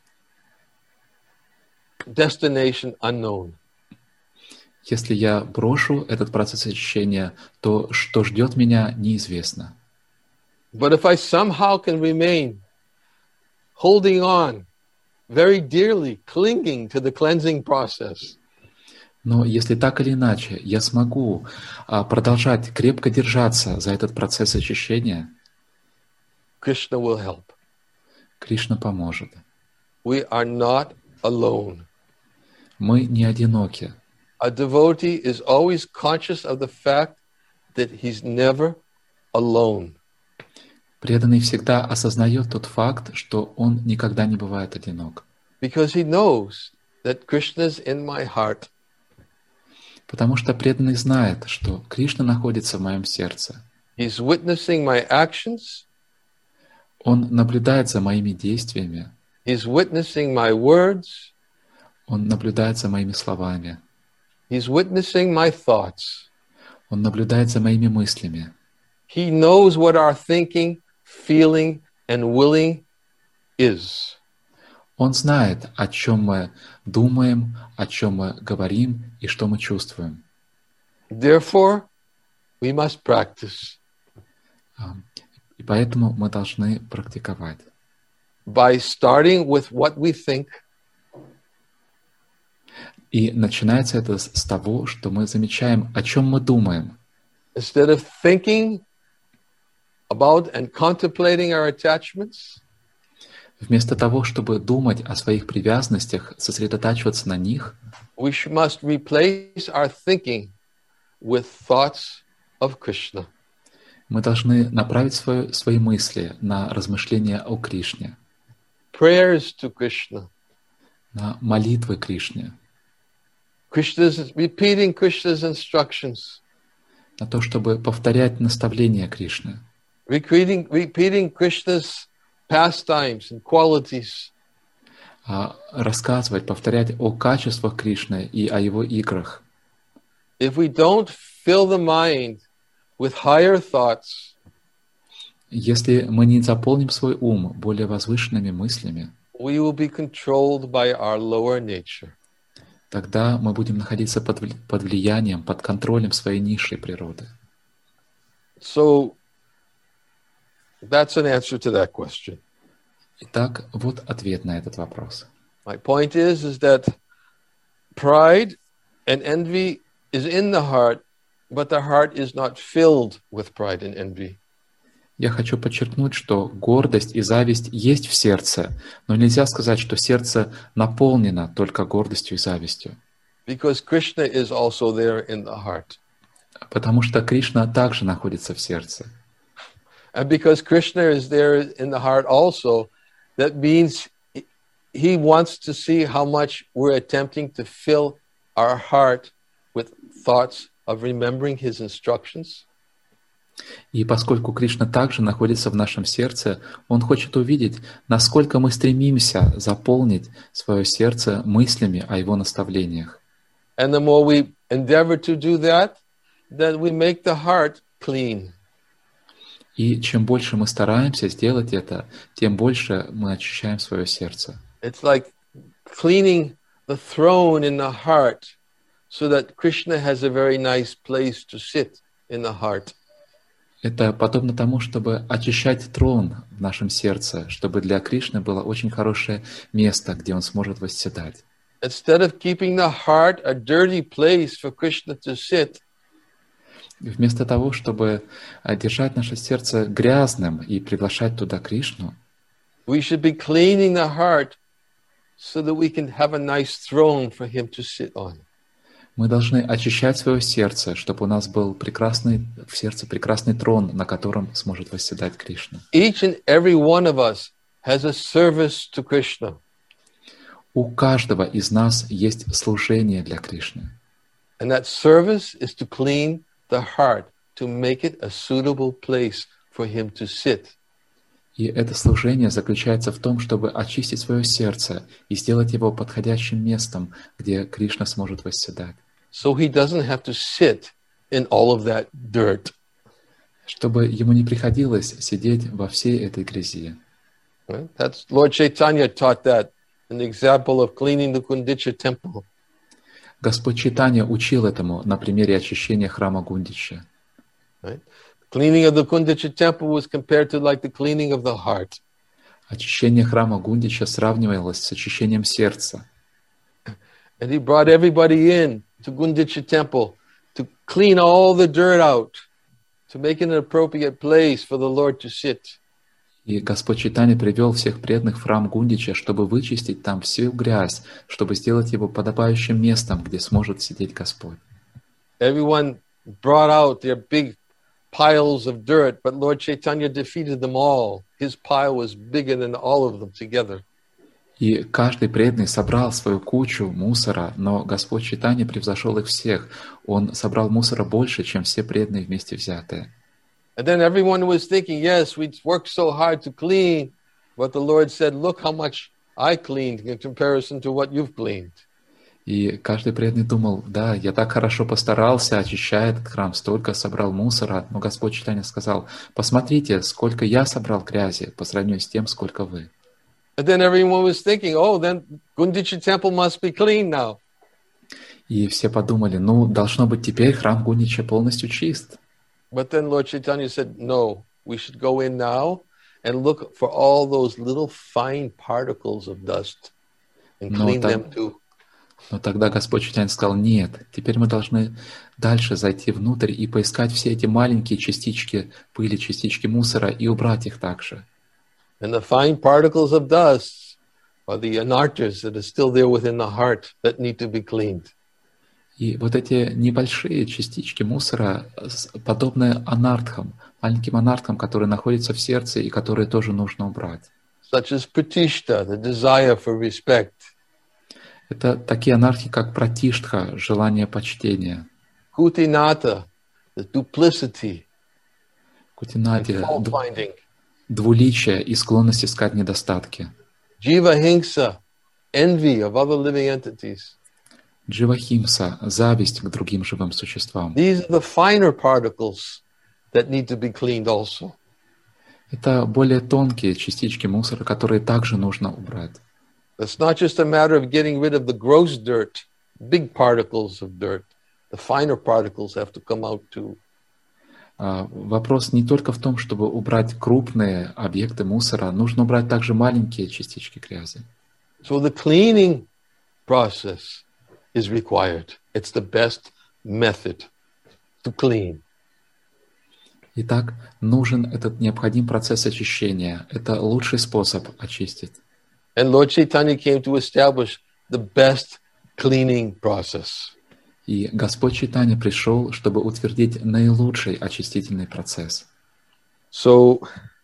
destination unknown. Если я брошу этот процесс очищения, то что ждет меня, неизвестно. But if I somehow can remain holding on very dearly, clinging to the cleansing process, Но если так или иначе я смогу а, продолжать крепко держаться за этот процесс очищения, Krishna will help. Кришна поможет. We are not alone. Мы не одиноки. A devotee is always conscious of the fact that he's never alone. Преданный всегда осознает тот факт, что он никогда не бывает одинок. Because he knows that Krishna is in my heart. Потому что преданный знает, что Кришна находится в моем сердце. He's witnessing my actions. Он наблюдает за моими действиями. He's witnessing my words. Он наблюдает за моими словами. He's witnessing my thoughts. Он наблюдает за моими мыслями. He knows what our thinking, feeling, and willing is. Он знает, о чем мы думаем, о чем мы говорим и что мы чувствуем. Therefore, we must practice. И поэтому мы должны практиковать. By starting with what we think. И начинается это с того, что мы замечаем, о чем мы думаем. Instead of thinking about and contemplating our attachments, вместо того, чтобы думать о своих привязанностях, сосредотачиваться на них, we must replace our thinking with thoughts of Krishna. Мы должны направить свою, свои мысли на размышления о Кришне, Prayers to Krishna. на молитвы Кришне, Krishna's repeating Krishna's instructions. на то, чтобы повторять наставления Кришны, Repeating, repeating Krishna's pastimes and qualities. рассказывать, повторять о качествах Кришны и о его играх. If we don't fill the mind with higher thoughts, если мы не заполним свой ум более возвышенными мыслями, we will be controlled by our lower nature. тогда мы будем находиться под, под влиянием, под контролем своей низшей природы. So, that's an answer to that question. Итак, вот ответ на этот вопрос. My point is, is that pride and envy is in the heart, but the heart is not filled with pride and envy. Я хочу подчеркнуть, что гордость и зависть есть в сердце, но нельзя сказать, что сердце наполнено только гордостью и завистью. Because Krishna is also there in the heart. Потому что Кришна также находится в сердце. And because Krishna is there in the heart also, that means he wants to see how much we're attempting to fill our heart with thoughts of remembering his instructions. И поскольку Кришна также находится в нашем сердце, Он хочет увидеть, насколько мы стремимся заполнить свое сердце мыслями о Его наставлениях. And the more we endeavor to do that, then we make the heart clean. И чем больше мы стараемся сделать это, тем больше мы очищаем свое сердце. It's like cleaning the throne in the heart so that Krishna has a very nice place to sit in the heart. Это подобно тому, чтобы очищать трон в нашем сердце, чтобы для Кришны было очень хорошее место, где он сможет восседать. Instead of keeping the heart a dirty place for Krishna to sit, вместо того, чтобы держать наше сердце грязным и приглашать туда Кришну, we should be cleaning the heart so that we can have a nice throne for him to sit on. Мы должны очищать свое сердце, чтобы у нас был прекрасный в сердце прекрасный трон, на котором сможет восседать Кришна. Each and every one of us has a service to Krishna. У каждого из нас есть служение для Кришны. And that service is to clean the heart, to make it a suitable place for him to sit. И это служение заключается в том, чтобы очистить свое сердце и сделать его подходящим местом, где Кришна сможет восседать. So he doesn't have to sit in all of that dirt. Чтобы ему не приходилось сидеть во всей этой грязи. Right? That's Lord Chaitanya taught that in the example of cleaning the Gundicha temple. Господь Чайтанья учил этому на примере очищения храма Гундича. Right? Cleaning of the Gundicha temple was compared to like the cleaning of the heart. Очищение храма Гундича сравнивалось с очищением сердца. And he brought everybody in to Gundicha temple to clean all the dirt out, to make it an appropriate place for the Lord to sit. И Господь Чайтанья привел всех преданных в храм Гундича, чтобы вычистить там всю грязь, чтобы сделать его подобающим местом, где сможет сидеть Господь. Everyone brought out their big piles of dirt, but Lord Chaitanya defeated them all. His pile was bigger than all of them together. И каждый преданный собрал свою кучу мусора, но Господь Чайтанья превзошел их всех. Он собрал мусора больше, чем все преданные вместе взятые. And then everyone was thinking, yes, we worked so hard to clean, but the Lord said, look how much I cleaned in comparison to what you've cleaned. И каждый преданный думал, да, я так хорошо постарался, очищая этот храм, столько собрал мусора, но Господь Чайтанья сказал, посмотрите, сколько я собрал грязи по сравнению с тем, сколько вы. And then everyone was thinking, oh, then Gundicha temple must be clean now. И все подумали, ну, должно быть теперь храм Гундича полностью чист. But then Lord Chaitanya said, no, we should go in now and look for all those little fine particles of dust and clean No, them too. Но тогда Господь Чайтанья сказал, нет, теперь мы должны дальше зайти внутрь и поискать все эти маленькие частички пыли, частички мусора и убрать их также. And the fine particles of dust are the anarthas that are still there within the heart that need to be cleaned. И вот эти небольшие частички мусора, подобные анартхам, маленьким анартхам, которые находятся в сердце и которые тоже нужно убрать. Such as pratishta, the desire for respect. Это такие анархи, как пратиштха, желание почтения. Kutinata, the duplicity, Кутинати, and fault finding. двуличие и склонность искать недостатки. Jiva hingsa, envy of other living entities. Дживахимса, зависть к другим живым существам. These are the finer particles that need to be cleaned also. Это более тонкие частички мусора, которые также нужно убрать. It's not just a matter of getting rid of the gross dirt, big particles of dirt. The finer particles have to come out too. Uh, вопрос не только в том, чтобы убрать крупные объекты мусора, нужно убрать также маленькие частички грязи. So the cleaning process is required. It's the best method to clean. Итак, нужен этот необходим процесс очищения. Это лучший способ очистить. And Lord Chaitanya came to establish the best cleaning process. И Господь Чайтанья пришел, чтобы утвердить наилучший очистительный процесс. So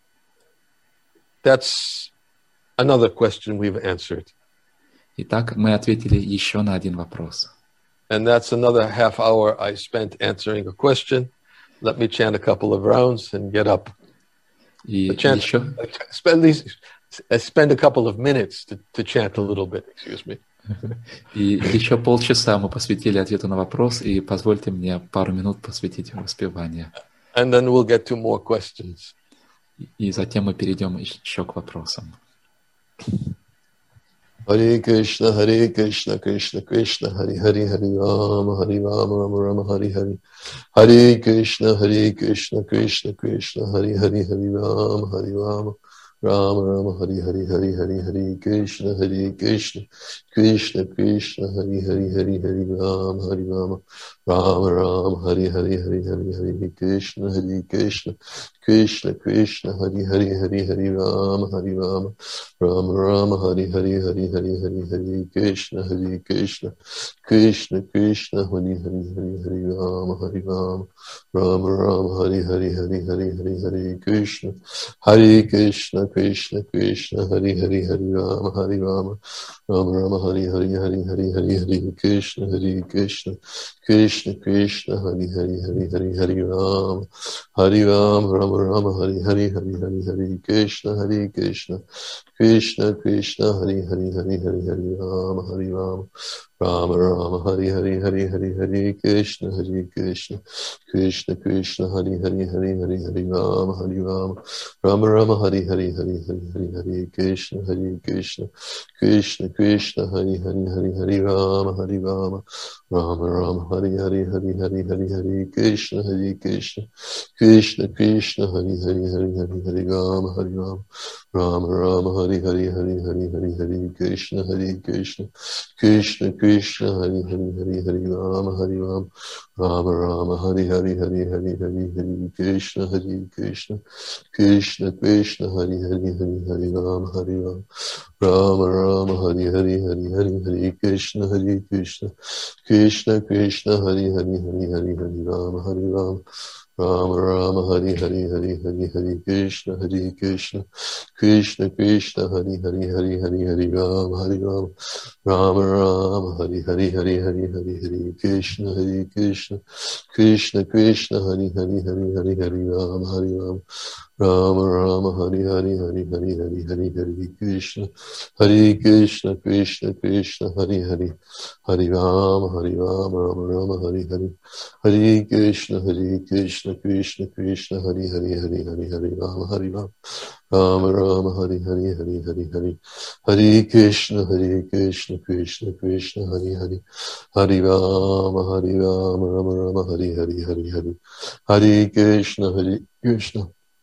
that's another question we've answered. Итак, мы ответили еще на один вопрос. And that's another half hour I spent answering a question. Let me chant a couple of rounds and get up. И Chant, еще, spend these, spend a couple of minutes to, to chant a little bit, excuse me. и еще полчаса мы посвятили ответу на вопрос, и позвольте мне пару минут посвятить воспеванию. And then we'll get to more questions. И затем мы перейдем еще к вопросам. Hare Krishna, Hare Krishna, Krishna Krishna, Hare Hare, Hare Rama, Hare Rama, Rama Rama, Hare Hare. Hare Krishna, Hare Krishna, Krishna Krishna, Hare Hare, Hare Rama, Hare Rama, Rama Rama, Hare Hare, Hare Hare, Hare Krishna, Hare Krishna, Krishna Krishna, Hare Hare, Hare Hare Rama, Hare Rama, Rama Rama, Hare Hare, Hare Hare, Hare Krishna, Hare Krishna, Krishna Krishna, Hare Hare, Hare Hare Rama, Hare Rama, Rama Rama, Hare Hare, Hare Hare, Hare Hare Krishna, Hare Krishna, Krishna Krishna, Hare Hare, Hare Hare Rama, Hare Rama, Rama Rama, Hare Hare, Hare Hare, Hare Hare Krishna, Hare Krishna, Krishna Krishna, Hare Hare, Hare Rama, Hare Rama, Rama Rama Hari Hari Hari Hari Hari Hari Krishna Hari Krishna Krishna Krishna Hari Hari Hari Hari Hari Ram Hari Ram Rama Rama Hari Hari Hari Hari Hari Krishna Hari Krishna Krishna Krishna Hari Hari Hari Hari Hari Ram Hari Ram Rama Rama Hari Hari Hari Hari Hari Krishna Hari Krishna Krishna Krishna Hari Hari Hari Hari Hari Ram Hari Ram Rama Rama Hari Hari Hari Hari Hari Hari Krishna Hari Krishna Krishna Krishna Hari Hari Hari Hari Rama Hari Rama Rama Rama Hari Hari Hari Hari Hari Hari Krishna Hari Krishna Krishna Krishna Hari Hari Hari Hari Hari Rama Hari Rama Rama Rama Hari Hari Hari Hari Hari Hari Krishna Hari Krishna Krishna Krishna Hari Hari Hari Hari Rama Hari Rama Rama Rama Hari Hari Hari Hari Hari Hari Krishna Hari Krishna Krishna Krishna Hari Hari Hari Hari Rama Hari Rama Rama Rama Hari Hari Hari Hari Hari Krishna Hari Krishna Krishna Krishna Hari Hari Hari Hari Hari Rama Hari Rama Rama Rama Hari Hari Hari Hari Hari Krishna Hari Krishna Krishna Krishna Hari Hari Hari Hari Hari Rama Hari Rama Rama Rama Hari Hari Hari Hari Hari Hari Krishna Hari Krishna Krishna Krishna Hari Hari Hari Hari Hari Rama Hari Rama Rama Rama Hari Hari Hari Hari Hari Hari Hari Krishna Hari Krishna Krishna Krishna Hari Hari Hari Rama Hari Rama Rama Rama Hari Hari Hari Krishna Hari Krishna Krishna Krishna Hari Hari Hari Hari Hari Rama Hari Rama Rama Rama Hari Hari Hari Hari Hari Hari Krishna Hari Krishna Krishna Krishna Hari Hari Hari Rama Hari Rama Rama Rama Hari Hari Hari Hari Hari Krishna Hari Krishna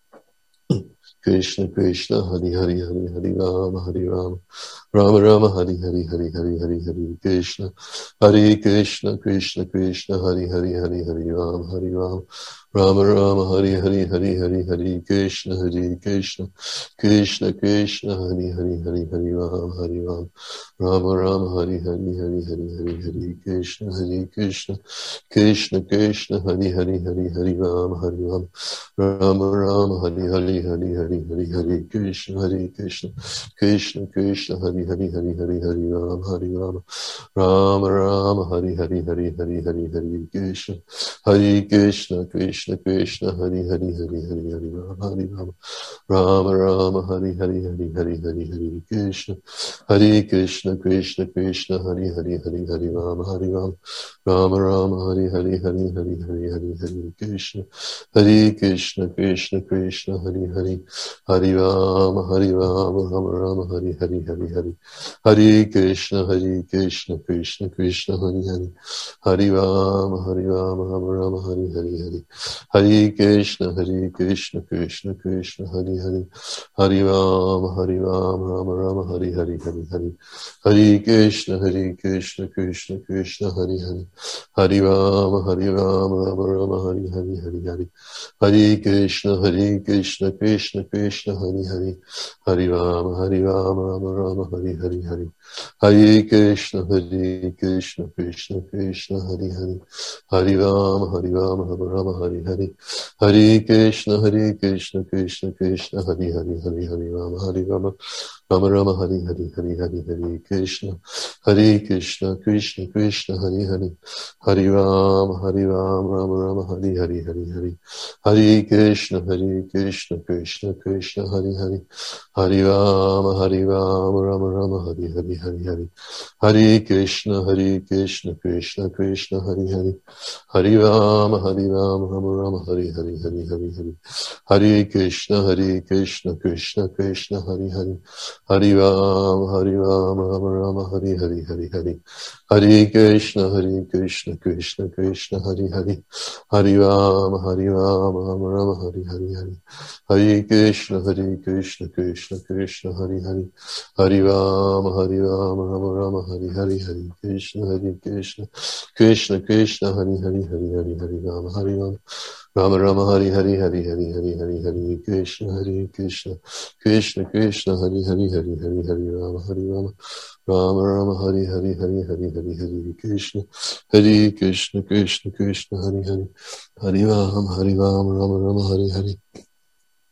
Krishna Krishna Hari Hari Hari Hari Rama Hari Rama Rama Rama Hari Hari Hari Hari Hari Hari Krishna Hari Krishna Krishna Krishna Hari Hari Hari Hari Rama Hari Rama Rama Rama Hari Hari Hari Hari Hari Krishna Hari Krishna Krishna Krishna Hari Hari Hari Hari Rama Hari Rama Rama Rama Hari Hari Hari Hari Hari Hari Krishna Hari Krishna Krishna Krishna Hari Hari Hari Hari Rama Hari Rama Rama Rama Hari Hari Hari Hari Hari Hari Krishna Hari Krishna Krishna Krishna Hari Hari Hari Hari Hari Rama Hari Rama Rama Rama Hari Hari Hari Hari Hari Hari Krishna Hari Krishna Krishna Krishna Hari Hari Hari Hari Hari Rama Hari Rama Rama Rama Hari Hari Hari Hari Hari Hari Krishna Hari Krishna Krishna Krishna Hari Hari Hari Hari Rama Hari Rama Rama Rama Hari Hari Hari Hari Hari Hari Hari Krishna Hari Krishna Krishna Krishna Hari Hari Hari Rama Hari Rama Rama Rama Hari Hari Hari Hari Hari Krishna Hari Krishna Krishna Krishna Hari Hari Hari Rama Hari Rama Rama Rama Hari Hari Hari Hari Krishna Hari Krishna Krishna Krishna Hari Hari Hari Rama Hari Rama Rama Rama Hari Hari Hari Hari Hari Krishna Hari Krishna Krishna Krishna Hari Hari Hari Rama Hari Rama Rama Rama Hari Hari Hari Hari Hari Krishna Hari Krishna Krishna Krishna Hari Hari Hari Rama Hari Rama Rama Rama Hari Hari Hari Hari Krishna Hari Krishna Krishna Krishna Hari Hari Hari Rama Hari Rama Rama Rama Hari Hari Hari Krishna Hari Krishna Krishna Krishna Hari Hari Hari Hari Rama Hari Rama Rama Rama Hari Hari Hari Hari Hari Krishna Hari Krishna Krishna Krishna Hari Hari Hari Rama Hari Rama Rama Rama Hari Hari Hari Hari Hari Krishna Hari Krishna Krishna Krishna Hari Hari Hari Rama Hari Rama Rama Rama Hari Hari Hari Hari Hari Krishna Hari Krishna Krishna Krishna Hari Hari Hari Rama Hari Rama Rama Rama Hari Hari Hari Hari Hari Hari Krishna Hari Krishna Krishna Krishna Hari Hari Hari Rama Hari Rama Rama Rama Hari Hari Hari Hari Hari Krishna Hari Krishna Krishna Krishna Hari Hari Hari Rama Hari Rama Rama Rama Hari Hari Hari Hari Krishna Hari Krishna Krishna Krishna Hari Hari Hari Rama Hari Rama Rama Rama Hari Hari Hari Krishna Hari Krishna Krishna Krishna Hari Hari Hari Hari Hari Rama Hari Rama Rama Rama Hari Hari Hari Hari Hari Hari Hari Krishna Hari Krishna Krishna Krishna Hari Hari Hari Hari Hari Rama Hari Rama Rama Rama Hari Hari Hari Hari Hari Hari Krishna Hari Krishna Krishna Krishna Hari Hari Hari Rama Hari Rama Rama Rama Hari Hari.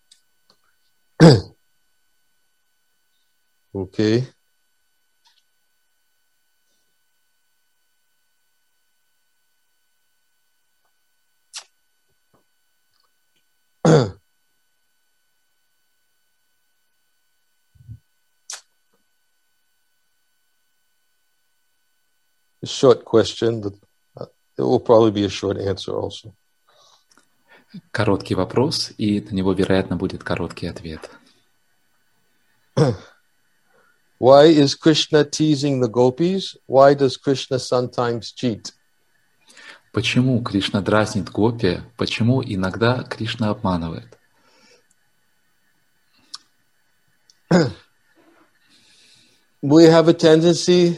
Okay. a short question, but it will probably be a short answer also. Короткий вопрос, и на него, вероятно, будет короткий ответ. Why is Krishna teasing the gopis? Why does Krishna sometimes cheat? Почему Кришна дразнит гопи? Почему иногда Кришна обманывает? We have a tendency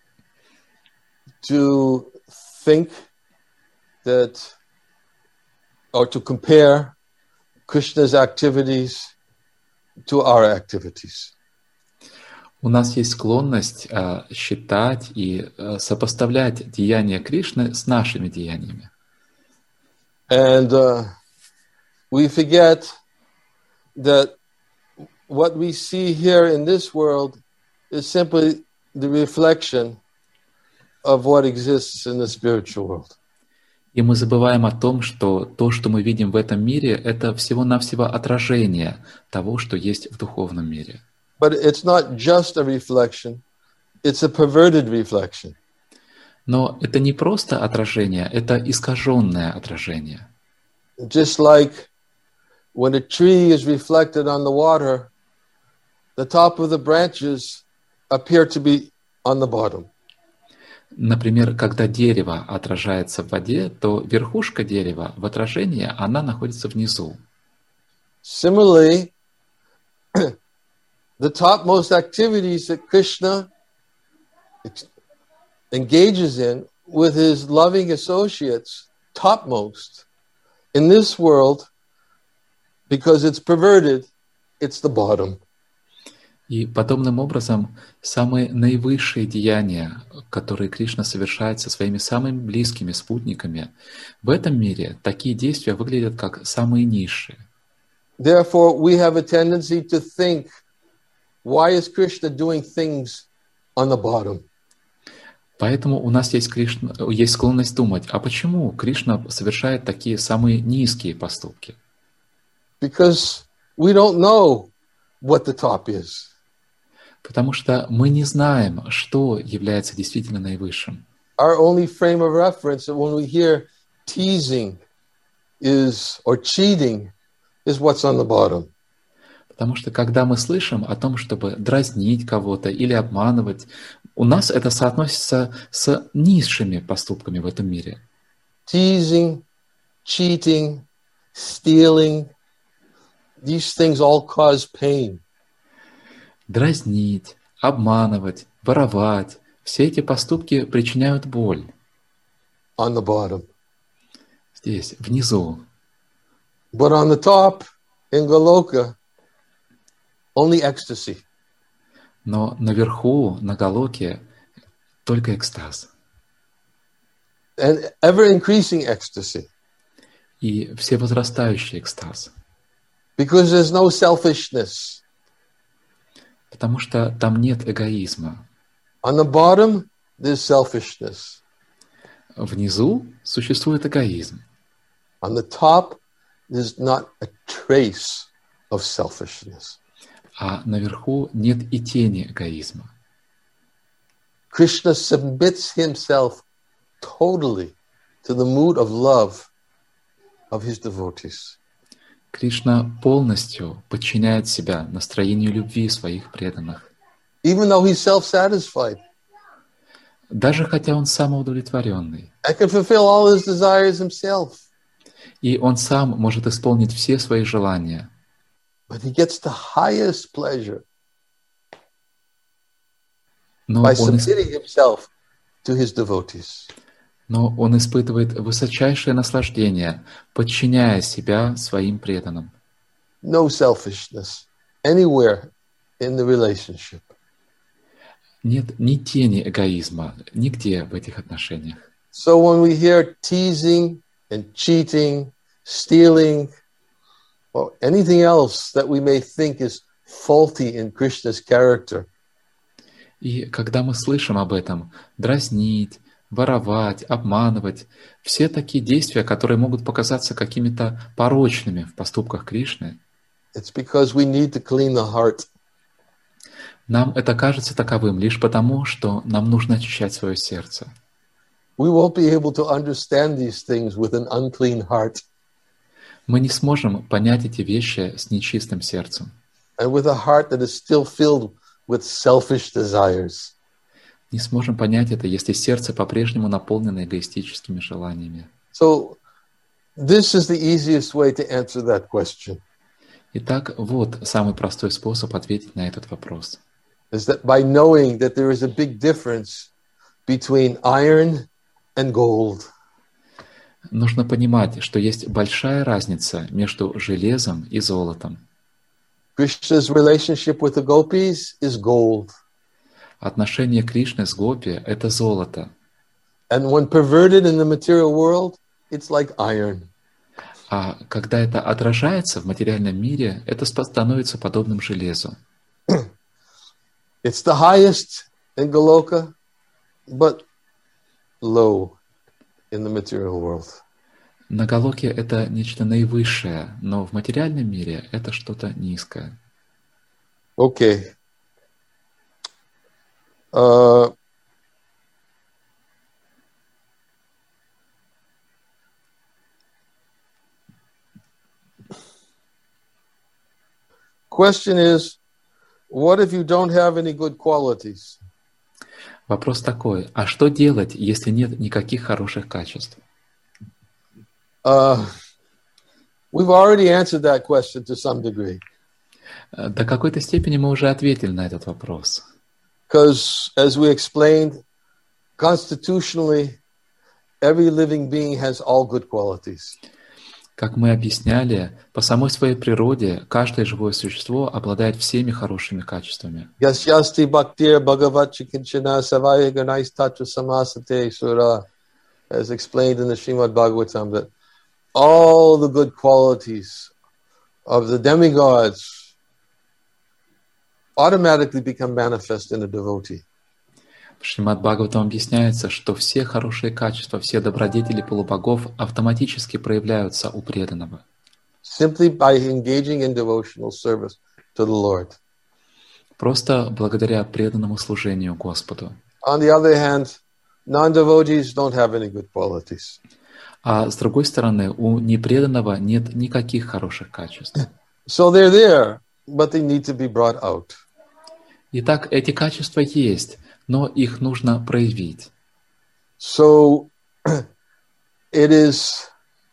to think that, or to compare Krishna's activities to our activities. У нас есть склонность э, считать и э, сопоставлять деяния Кришны с нашими деяниями. And uh, we forget that what we see here in this world is simply the reflection of what exists in the spiritual world. И мы забываем о том, что то, что мы видим в этом мире, это всего-навсего отражение того, что есть в духовном мире. But it's not just a reflection, it's a perverted reflection. Но это не просто отражение, это искаженное отражение. Just like when a tree is reflected on the water, the top of the branches appear to be on the bottom. Например, когда дерево отражается в воде, то верхушка дерева в отражении, она находится внизу. Similarly, the topmost activities that Krishna engages in with his loving associates, topmost, in this world, because it's perverted, it's the bottom. И подобным образом самые наивысшие деяния, которые Кришна совершает со своими самыми близкими спутниками, в этом мире такие действия выглядят как самые низшие. Therefore, we have a tendency to think, why is Krishna doing things on the bottom? Поэтому у нас есть, Кришна, есть склонность думать, а почему Кришна совершает такие самые низкие поступки? Because we don't know what the top is. Потому что мы не знаем, что является действительно наивысшим. Our only frame of reference when we hear teasing is or cheating is what's on the bottom. Потому что когда мы слышим о том, чтобы дразнить кого-то или обманывать, у нас это соотносится с низшими поступками в этом мире. Teasing, cheating, stealing, these things all cause pain. Дразнить, обманывать, воровать – все эти поступки причиняют боль. On the bottom. Здесь, внизу. But on the top, in Goloka, only ecstasy. Но наверху, на Галоке, только экстаз. And ever-increasing ecstasy. И всевозрастающий экстаз. Because there's no selfishness. Потому что там нет эгоизма. On the bottom, there's selfishness. Внизу существует эгоизм. On the top, there's not a trace of selfishness. А наверху нет и тени эгоизма. Krishna submits himself totally to the mood of love of his devotees. Кришна полностью подчиняет себя настроению любви своих преданных. Even though he's self-satisfied. Даже хотя он самоудовлетворенный. And can fulfill all his desires himself. И он сам может исполнить все свои желания. But he gets the highest pleasure Но by он, submitting himself to his devotees. но он испытывает высочайшее наслаждение, подчиняя себя своим преданным. No selfishness anywhere in the relationship. Нет ни тени эгоизма нигде в этих отношениях. So when we hear teasing and cheating, stealing, or anything else that we may think is faulty in Krishna's character, И когда мы слышим об этом, дразнить, воровать, обманывать, все такие действия, которые могут показаться какими-то порочными в поступках Кришны, it's because we need to clean the heart. нам это кажется таковым лишь потому, что нам нужно очищать свое сердце. we won't be able to understand these things with an unclean heart. Мы не сможем понять эти вещи с нечистым сердцем. And with a heart that is still filled with selfish desires. Не сможем понять это, если сердце по-прежнему наполнено эгоистическими желаниями. So, this is the easiest way to answer that question. Итак, вот самый простой способ ответить на этот вопрос. Is that by knowing that there is a big difference between iron and gold. Нужно понимать, что есть большая разница между железом и золотом. Krishna's relationship with the gopis is gold. Отношение Кришны с гопи — это золото. And when perverted in the material world, it's like iron. А когда это отражается в материальном мире, это становится подобным железу. It's the highest in Goloka, but low in the material world. На Галоке это нечто наивысшее, но в материальном мире это что-то низкое. Okay. Uh, question is, what if you don't have any good qualities? Вопрос такой: а что делать, если нет никаких хороших качеств? Uh, we've already answered that question to some degree. До какой-то степени мы уже ответили на этот вопрос. Because, as we explained, constitutionally, every living being has all good qualities. Как мы объясняли, по самой своей природе каждое живое существо обладает всеми хорошими качествами. Yasyasti bhaktir bhagavat chikinchana savaya ganais tatra samasate sura, as explained in the Srimad Bhagavatam, that all the good qualities of the demigods automatically become manifest in a devotee. В Шримад Бхагаватам объясняется, что все хорошие качества, все добродетели полубогов автоматически проявляются у преданного. Simply by engaging in devotional service to the Lord. Просто благодаря преданному служению Господу. On the other hand, non-devotees don't have any good qualities. А с другой стороны, у непреданного нет никаких хороших качеств. So they're there, but they need to be brought out. Итак, эти качества есть, но их нужно проявить. So it is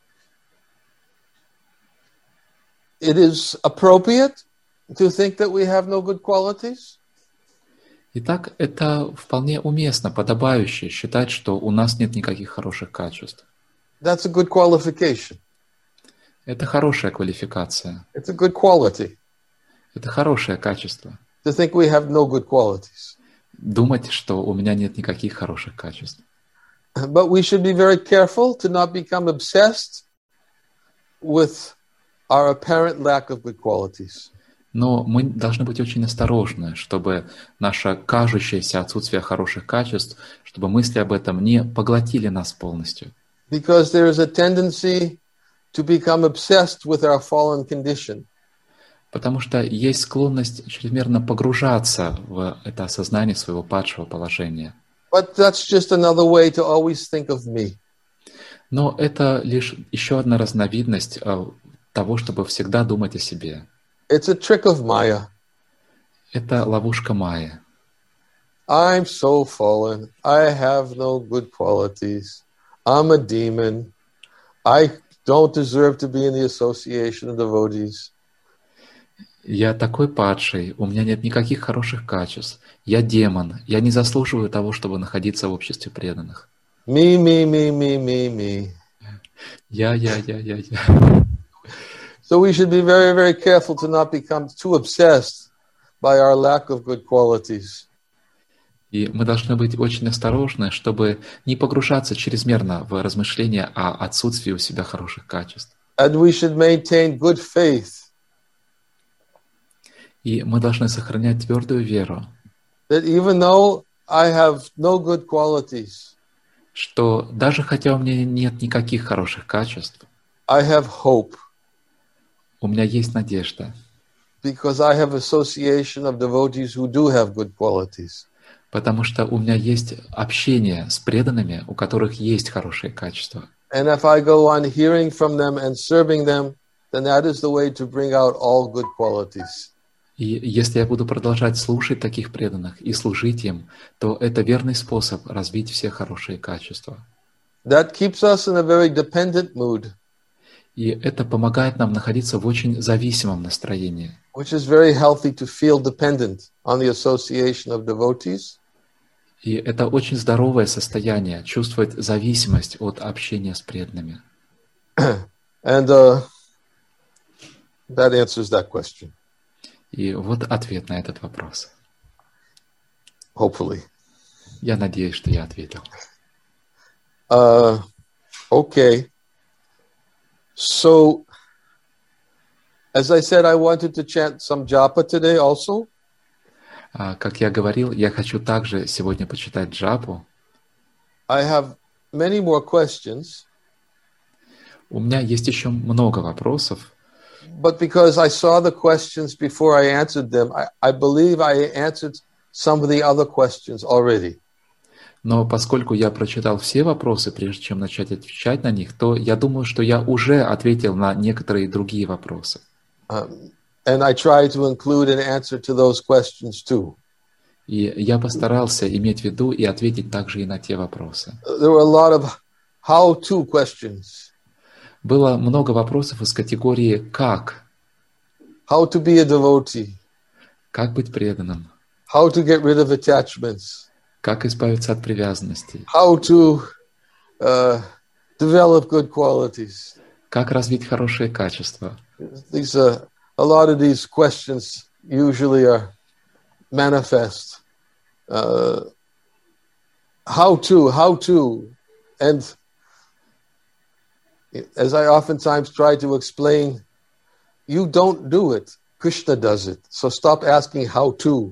it is appropriate to think that we have no good qualities. Итак, это вполне уместно, подобающе считать, что у нас нет никаких хороших качеств. That's a good qualification. Это хорошая квалификация. It's a good quality Это хорошее качество. to think we have no good qualities. Думать, что у меня нет никаких хороших качеств. But we should be very careful to not become obsessed with our apparent lack of good qualities. Но мы должны быть очень осторожны, чтобы наше кажущееся отсутствие хороших качеств, чтобы мысли об этом не поглотили нас полностью. Because there is a tendency to become obsessed with our fallen condition. Потому что есть склонность чрезмерно погружаться в это осознание своего падшего положения. But that's just another way to always think of me. Но это лишь еще одна разновидность того, чтобы всегда думать о себе. It's a trick of Maya. Это ловушка Майи. I'm so fallen. I have no good qualities. I'm a demon. I don't deserve to be in the association of devotees. Я такой падший, у меня нет никаких хороших качеств. Я демон, я не заслуживаю того, чтобы находиться в обществе преданных. Me, me, me, me, me, me. Я, я, я, я, я. So we should be very, very careful to not become too obsessed by our lack of good qualities. И мы должны быть очень осторожны, чтобы не погружаться чрезмерно в размышления о отсутствии у себя хороших качеств. And we should maintain good faith. И мы должны сохранять твердую веру, That even though I have no good qualities, что даже хотя у меня нет никаких хороших качеств, I have hope. у меня есть надежда. Because I have association of devotees who do have good qualities. Потому что у меня есть общение с преданными, у которых есть хорошие качества. And if I go on hearing from them and serving them, then that is the way to bring out all good qualities. И если я буду продолжать слушать таких преданных и служить им, то это верный способ развить все хорошие качества. That keeps us in a very dependent mood, И это помогает нам находиться в очень зависимом настроении. which is very healthy to feel dependent on the association of devotees. И это очень здоровое состояние, чувствовать зависимость от общения с преданными. And uh, that answers that question, И вот ответ на этот вопрос. hopefully. Я надеюсь, что я ответил. Uh, okay. So, as I said, I wanted to chant some japa today also. А, Как я говорил, я хочу также сегодня почитать джапу. I have many more questions, У меня есть еще много вопросов, but because I saw the questions before I answered them, I, I believe I answered some of the other questions already. но поскольку я прочитал все вопросы, прежде чем начать отвечать на них, то я думаю, что я уже ответил на некоторые другие вопросы. Um, and I try to include an answer to those questions too. И я постарался иметь в виду и ответить также и на те вопросы. There were a lot of how-to questions. Было много вопросов из категории «как?», How to be a devotee, «как быть преданным?», how to get rid of attachments, «как избавиться от привязанностей?», how to uh, develop good qualities. «как развить хорошие качества?». These uh, a lot of these questions usually are manifest. Uh, how to, how to, and as I oftentimes try to explain, you don't do it. Krishna does it. So stop asking how to.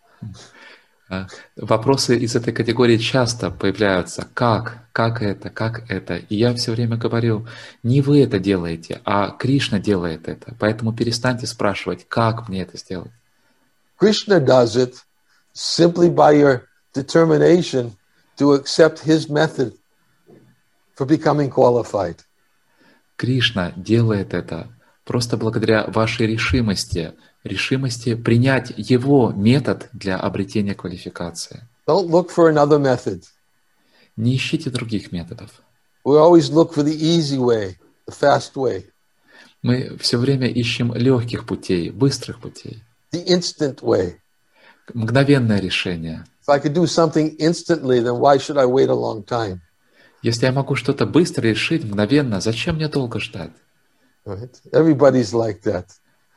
А, Вопросы из этой категории часто появляются. Как? Как это? Как это? И я все время говорю, не вы это делаете, а Кришна делает это. Поэтому перестаньте спрашивать, как мне это сделать. Krishna does it simply by your determination to accept his method for becoming qualified. Кришна делает это просто благодаря вашей решимости, решимости принять его метод для обретения квалификации. Don't look for another method. Не ищите других методов. We always look for the easy way, the fast way, Мы все время ищем легких путей, быстрых путей, the instant way. мгновенное решение. If I could do something instantly, then why should I wait a long time? Если я могу что-то быстро решить, мгновенно, зачем мне долго ждать? Right? Everybody's like that.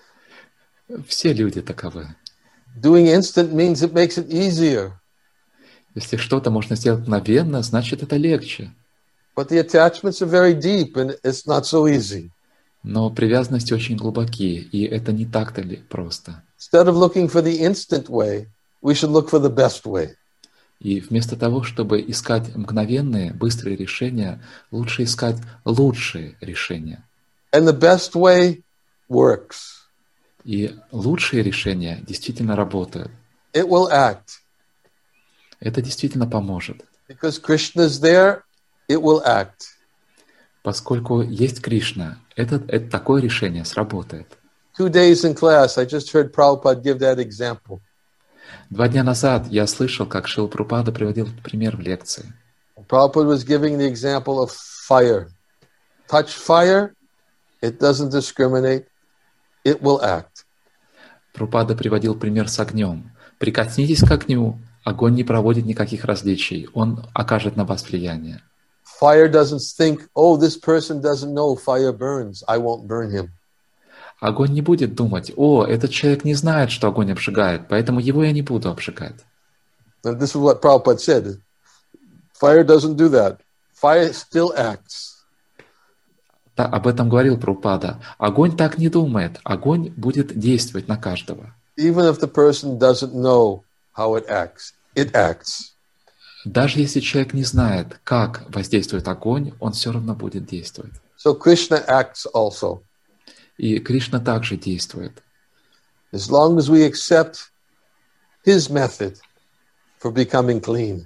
Все люди таковы. Doing instant means it makes it easier, Если что-то можно сделать мгновенно, значит это легче. but the attachments are very deep and it's not so easy. Но привязанности очень глубокие, и это не так-то ли просто. Instead of looking for the instant way, we should look for the best way. И вместо того, чтобы искать мгновенные, быстрые решения, лучше искать лучшие решения. And the best way works. И лучшие решения действительно работают. It will act. Это действительно поможет. Because Krishna is there, it will act. Поскольку есть Кришна, это, это такое решение сработает. Two days in class, I just heard Prabhupada give that example. Два дня назад я слышал, как Шрила Прабхупада приводил этот пример в лекции. Prabhupada was giving the example of fire. Touch fire, it doesn't discriminate, it will act. Прабхупада приводил пример с огнем. Прикоснитесь к огню, огонь не проводит никаких различий, он окажет на вас влияние. Fire doesn't think, oh, this person doesn't know fire burns, I won't burn him. Огонь не будет думать, о, этот человек не знает, что огонь обжигает, поэтому его я не буду обжигать. And this is what Prabhupada said. Fire doesn't do that. Fire still acts. Да, об этом говорил Прабхупада. Огонь так не думает, огонь будет действовать на каждого. Even if the person doesn't know how it acts, it acts. Даже если человек не знает, как воздействует огонь, он все равно будет действовать. So Krishna acts also. И Кришна также действует. As long as we accept his method, for becoming clean.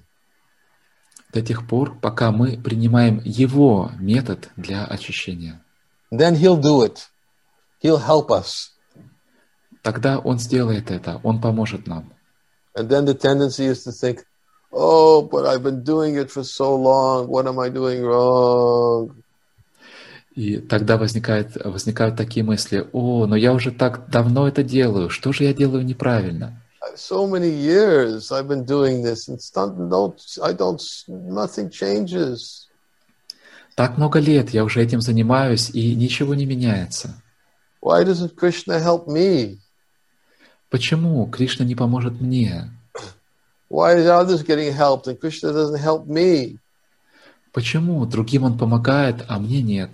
До тех пор, пока мы принимаем Его метод для очищения. Then He'll do it. He'll help us. Тогда Он сделает это, Он поможет нам. And then the tendency is to think, oh, but I've been doing it for so long. What am I doing wrong? И тогда возникает, возникают такие мысли: о, но я уже так давно это делаю, что же я делаю неправильно? So many years I've been doing this, and don't, I don't, nothing changes. Так много лет я уже этим занимаюсь, и ничего не меняется. Why doesn't Krishna help me? Почему Кришна не поможет мне? Why is others getting helped and Krishna doesn't help me? Почему другим Он помогает, а мне нет?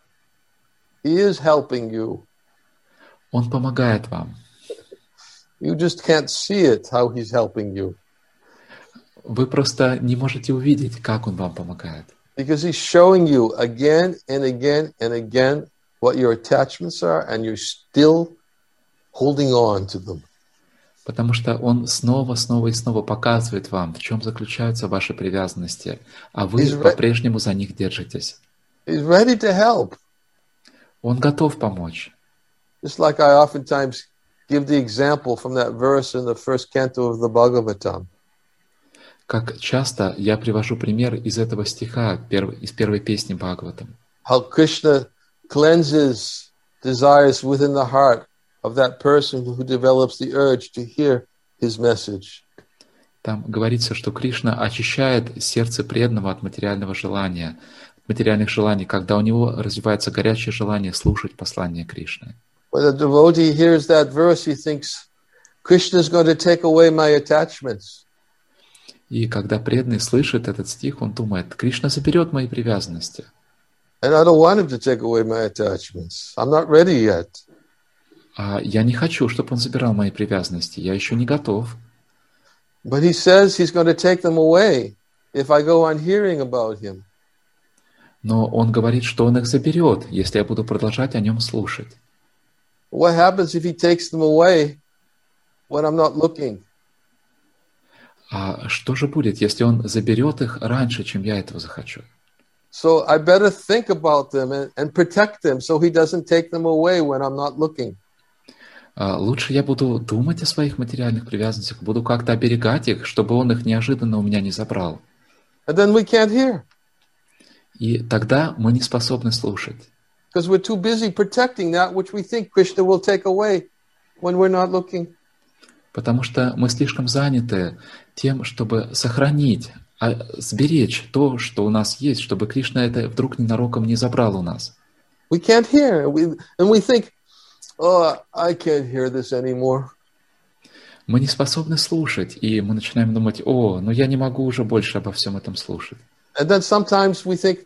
He is helping you. Он помогает вам. You just can't see it, how he's helping you. Вы просто не можете увидеть, как Он вам помогает. Because he's showing you again and again and again what your attachments are, and you're still holding on to them. Потому что Он снова, снова и снова показывает вам, в чем заключаются ваши привязанности, а вы He's по-прежнему за них держитесь. He's ready to help. Он готов помочь. Just like I oftentimes give the example from that verse in the first canto of the Bhagavatam. Как часто я привожу пример из этого стиха, из первой песни Бхагаватам. How Krishna cleanses desires within the heart of that person who develops the urge to hear his message. Там говорится, что Кришна очищает сердце преданного от материального желания, от материальных желаний, когда у него развивается горячее желание слушать послание Кришны. When a devotee hears that verse, he thinks, Krishna is going to take away my attachments. И когда преданный слышит этот стих, он думает: Кришна заберет мои привязанности. And I don't want him to take away my attachments. I'm not ready yet. А я не хочу, чтобы он забирал мои привязанности. Я еще не готов. But he says he's going to take them away if I go on hearing about him. Но он говорит, что он их заберет, если я буду продолжать о нем слушать. What happens if he takes them away when I'm not looking? А что же будет, если он заберет их раньше, чем я этого захочу? So I better think about them and, and protect them so he doesn't take them away when I'm not looking. А лучше я буду думать о своих материальных привязанностях, буду как-то оберегать их, чтобы он их неожиданно у меня не забрал. And then we can't hear. И тогда мы не способны слушать. Because we're too busy protecting that which we think Krishna will take away when we're not looking. Потому что мы слишком заняты тем, чтобы сохранить, а сберечь то, что у нас есть, чтобы Кришна это вдруг ненароком не забрал у нас. We can't hear. We, and we think, oh, I can't hear this anymore. Мы не способны слушать, и мы начинаем думать: о, ну я не могу уже больше обо всем этом слушать. And then sometimes we think,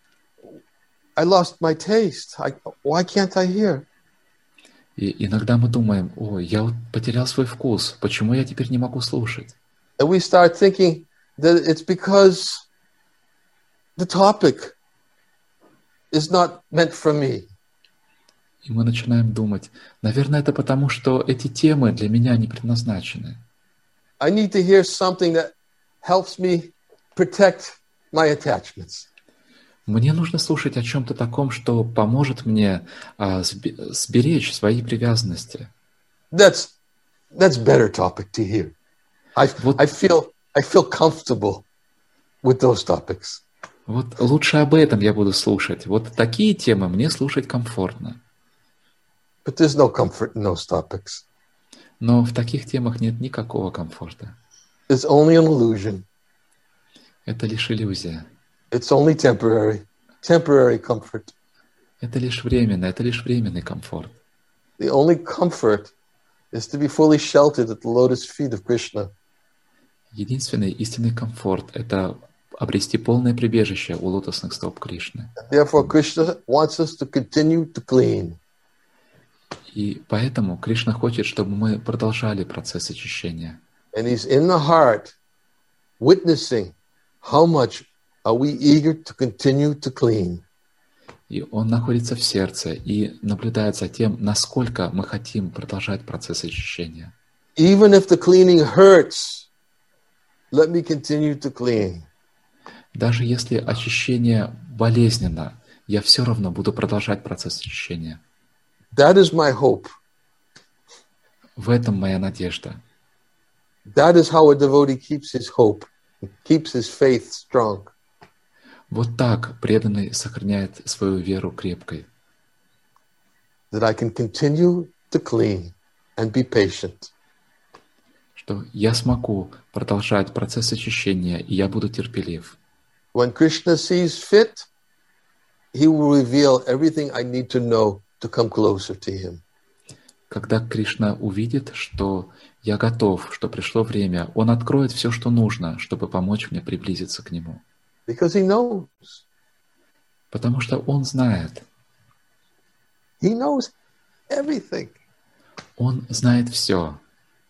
I lost my taste. I, why can't I hear? И иногда мы думаем: о, я вот потерял свой вкус, почему я теперь не могу слушать? And we start thinking that it's because the topic is not meant for me. И мы начинаем думать: наверное, это потому, что эти темы для меня не предназначены. I need to hear something that helps me protect my attachments. Мне нужно слушать о чем-то таком, что поможет мне а, сберечь свои привязанности. That's that's better topic to hear. I Вот, I feel I feel comfortable with those topics. вот лучше об этом я буду слушать. Вот такие темы мне слушать комфортно. But there's no comfort in those topics. Но в таких темах нет никакого комфорта. It's only an illusion. Это лишь иллюзия. It's only temporary, temporary comfort. Это лишь временно, это лишь временный комфорт. The only comfort is to be fully sheltered at the lotus feet of Krishna. Единственный истинный комфорт — это обрести полное прибежище у лотосных стоп Кришны. Therefore, Krishna wants us to continue to clean. И поэтому Кришна хочет, чтобы мы продолжали процесс очищения. And he's in the heart, witnessing how much are we eager to continue to clean. И Он находится в сердце и наблюдает за тем, насколько мы хотим продолжать процесс очищения. Even if the cleaning hurts, let me continue to clean. Даже если очищение болезненно, я все равно буду продолжать процесс очищения. That is my hope. В этом моя надежда. That is how a devotee keeps his hope, keeps his faith strong. Вот так преданный сохраняет свою веру крепкой. That I can continue to clean and be patient. Что я смогу продолжать процесс очищения, и я буду терпелив. When Krishna sees fit, he will reveal everything I need to know to come closer to him. Когда Кришна увидит, что я готов, что пришло время, Он откроет все, что нужно, чтобы помочь мне приблизиться к Нему. Because he knows. Потому что Он знает. He knows everything. Он знает все.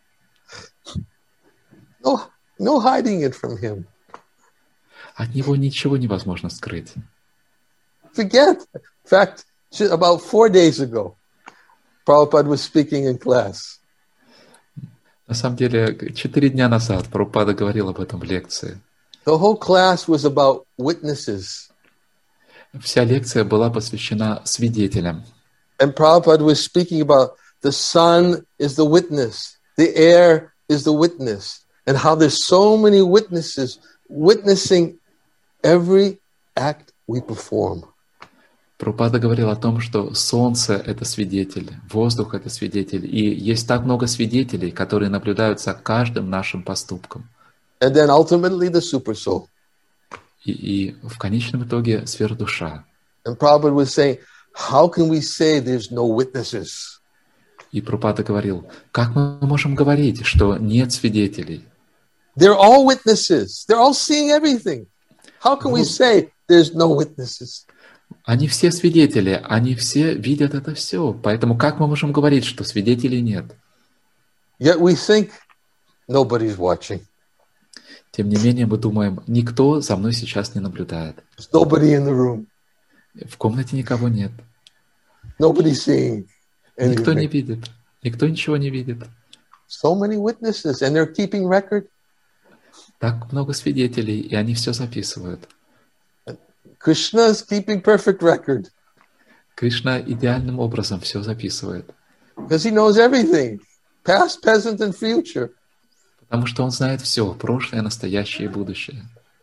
No, no hiding it from him. От Него ничего невозможно скрыть. Forget. In fact, about four days ago, Prabhupada was speaking in class. На самом деле, четыре дня назад Прабхупада говорил об этом в лекции. The whole class was about witnesses. Вся лекция была посвящена свидетелям. And Prabhupada was speaking about the sun is the witness, the air is the witness, and how there's so many witnesses witnessing every act we perform. Прабхупада говорил о том, что солнце — это свидетель, воздух — это свидетель, и есть так много свидетелей, которые наблюдают за каждым нашим поступком. And then ultimately the super soul. И, и в конечном итоге сверхдуша. And Prabhupada was saying, how can we say there's no witnesses? И Прабхупада говорил, как мы можем говорить, что нет свидетелей? They're all witnesses. They're all seeing everything. How can we say there's no witnesses? Они все свидетели, они все видят это все. Поэтому как мы можем говорить, что свидетелей нет? Yet we think nobody's watching. Тем не менее, мы думаем, никто за мной сейчас не наблюдает. There's nobody in the room. В комнате никого нет. Nobody's seeing Никто не anything. видит. Никто ничего не видит. So many witnesses, and they're keeping record. Так много свидетелей, и они все записывают. Krishna is keeping perfect record Кришна идеальным образом все записывает. because he knows everything, past, present, and future. Потому что Он знает все, прошлое, настоящее и будущее.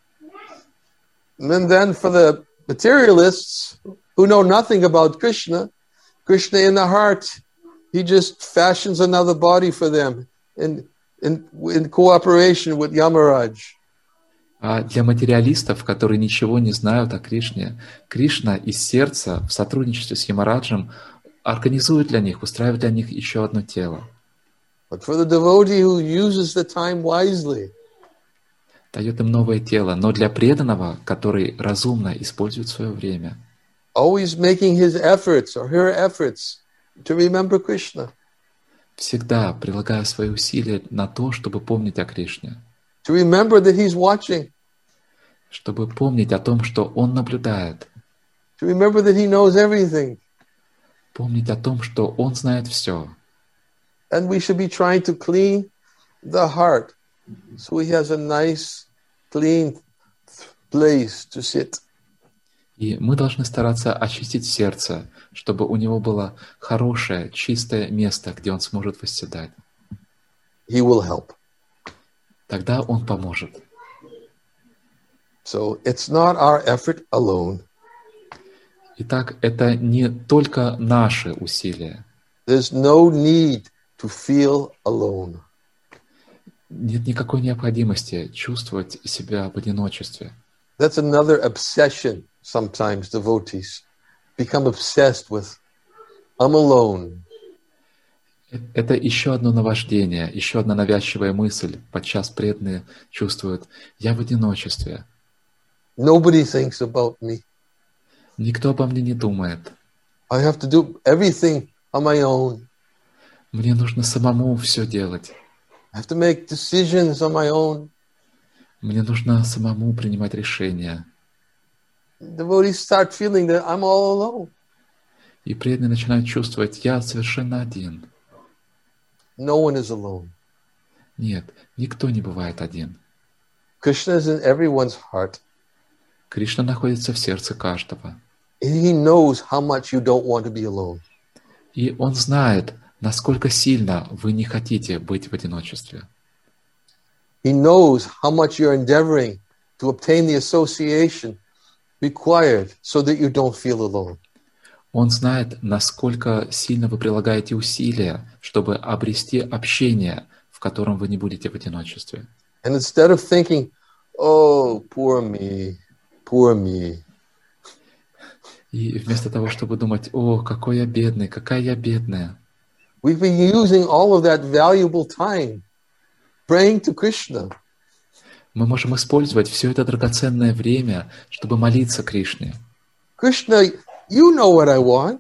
And then for the materialists who know nothing about Krishna, Krishna in the heart, he just fashions another body for them in, in, in cooperation with Yamaraj. А для материалистов, которые ничего не знают о Кришне, Кришна из сердца в сотрудничестве с Ямараджем организует для них, устраивает для них еще одно тело. But for the devotee who uses the time wisely, Дает им новое тело, но для преданного, который разумно использует свое время, always making his efforts or her efforts to remember Krishna, всегда прилагая свои усилия на то, чтобы помнить о Кришне, to remember that he's watching, чтобы помнить о том, что Он наблюдает, to remember that he knows everything. помнить о том, что Он знает все. And we should be trying to clean the heart so he has a nice, clean place to sit. И мы должны стараться очистить сердце, чтобы у него было хорошее, чистое место, где он сможет восседать. He will help. Тогда Он поможет. So it's not our effort alone. Итак, это не только наши усилия. There's no need to feel alone. Нет никакой необходимости чувствовать себя в одиночестве. That's another obsession. Sometimes devotees become obsessed with, I'm alone. Это еще одно наваждение, еще одна навязчивая мысль. Подчас преданные чувствуют, я в одиночестве. Nobody thinks about me. Никто обо мне не думает. I have to do everything on my own. Мне нужно самому все делать. I have to make decisions on my own. Мне нужно самому принимать решения. Devotees start feeling that I'm all alone. И преданные начинают чувствовать, я совершенно один. No one is alone. Нет, никто не бывает один. Krishna is in everyone's heart. Кришна находится в сердце каждого. And he knows how much you don't want to be alone. И Он знает, насколько сильно вы не хотите быть в одиночестве. He knows how much you're endeavoring to obtain the association required so that you don't feel alone. Он знает, насколько сильно вы прилагаете усилия, чтобы обрести общение, в котором вы не будете в одиночестве. And instead of thinking, oh, poor me, poor me, И вместо того, чтобы думать, о, какой я бедный, какая я бедная, we've been using all of that valuable time praying to Krishna. мы можем использовать все это драгоценное время, чтобы молиться Кришне. Krishna, you know what I want.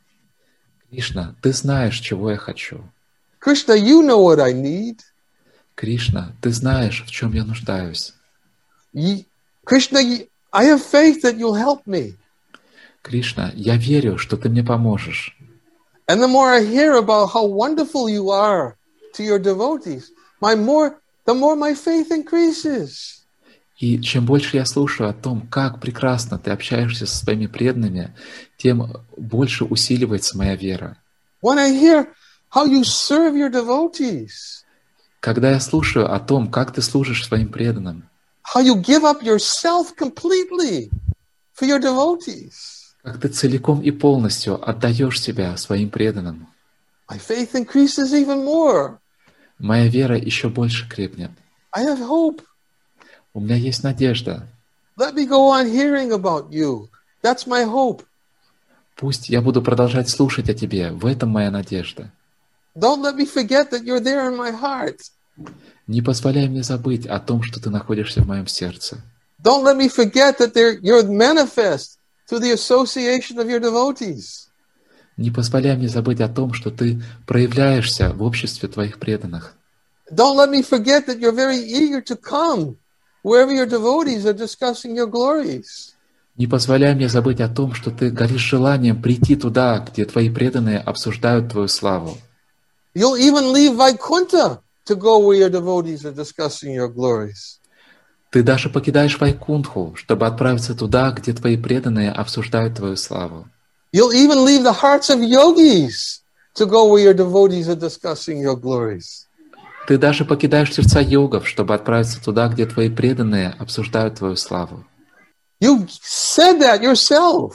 Кришна, ты знаешь, чего я хочу. Krishna, you know what I need. Кришна, ты знаешь, в чем я нуждаюсь. Ye- Krishna, ye- I have faith that you'll help me. Кришна, я верю, что ты мне поможешь. And the more I hear about how wonderful you are to your devotees, my more, the more my faith increases. И чем больше я слушаю о том, как прекрасно ты общаешься со своими преданными, тем больше усиливается моя вера. When I hear how you serve your devotees, Когда я слушаю о том, как ты служишь своим преданным, how you give up yourself completely for your devotees, как ты целиком и полностью отдаешь себя своим преданным, my faith increases even more. моя вера еще больше крепнет. I have hope. У меня есть надежда. Let me go on hearing about you. That's my hope. Пусть я буду продолжать слушать о тебе. В этом моя надежда. Don't let me forget that you're there in my heart. Не позволяй мне забыть о том, что ты находишься в моем сердце. Don't let me forget that they're, you're manifest through the association of your devotees. Не позволяй мне забыть о том, что ты проявляешься в обществе твоих преданных. Don't let me forget that you're very eager to come wherever your devotees are discussing your glories. Не позволяй мне забыть о том, что ты горишь желанием прийти туда, где твои преданные обсуждают твою славу. You'll even leave Vaikuntha to go where your devotees are discussing your glories. Ты даже покидаешь Вайкунтху, чтобы отправиться туда, где твои преданные обсуждают твою славу. You'll even leave the hearts of yogis to go where your devotees are discussing your glories. Ты даже покидаешь сердца йогов, чтобы отправиться туда, где твои преданные обсуждают твою славу. You said that yourself.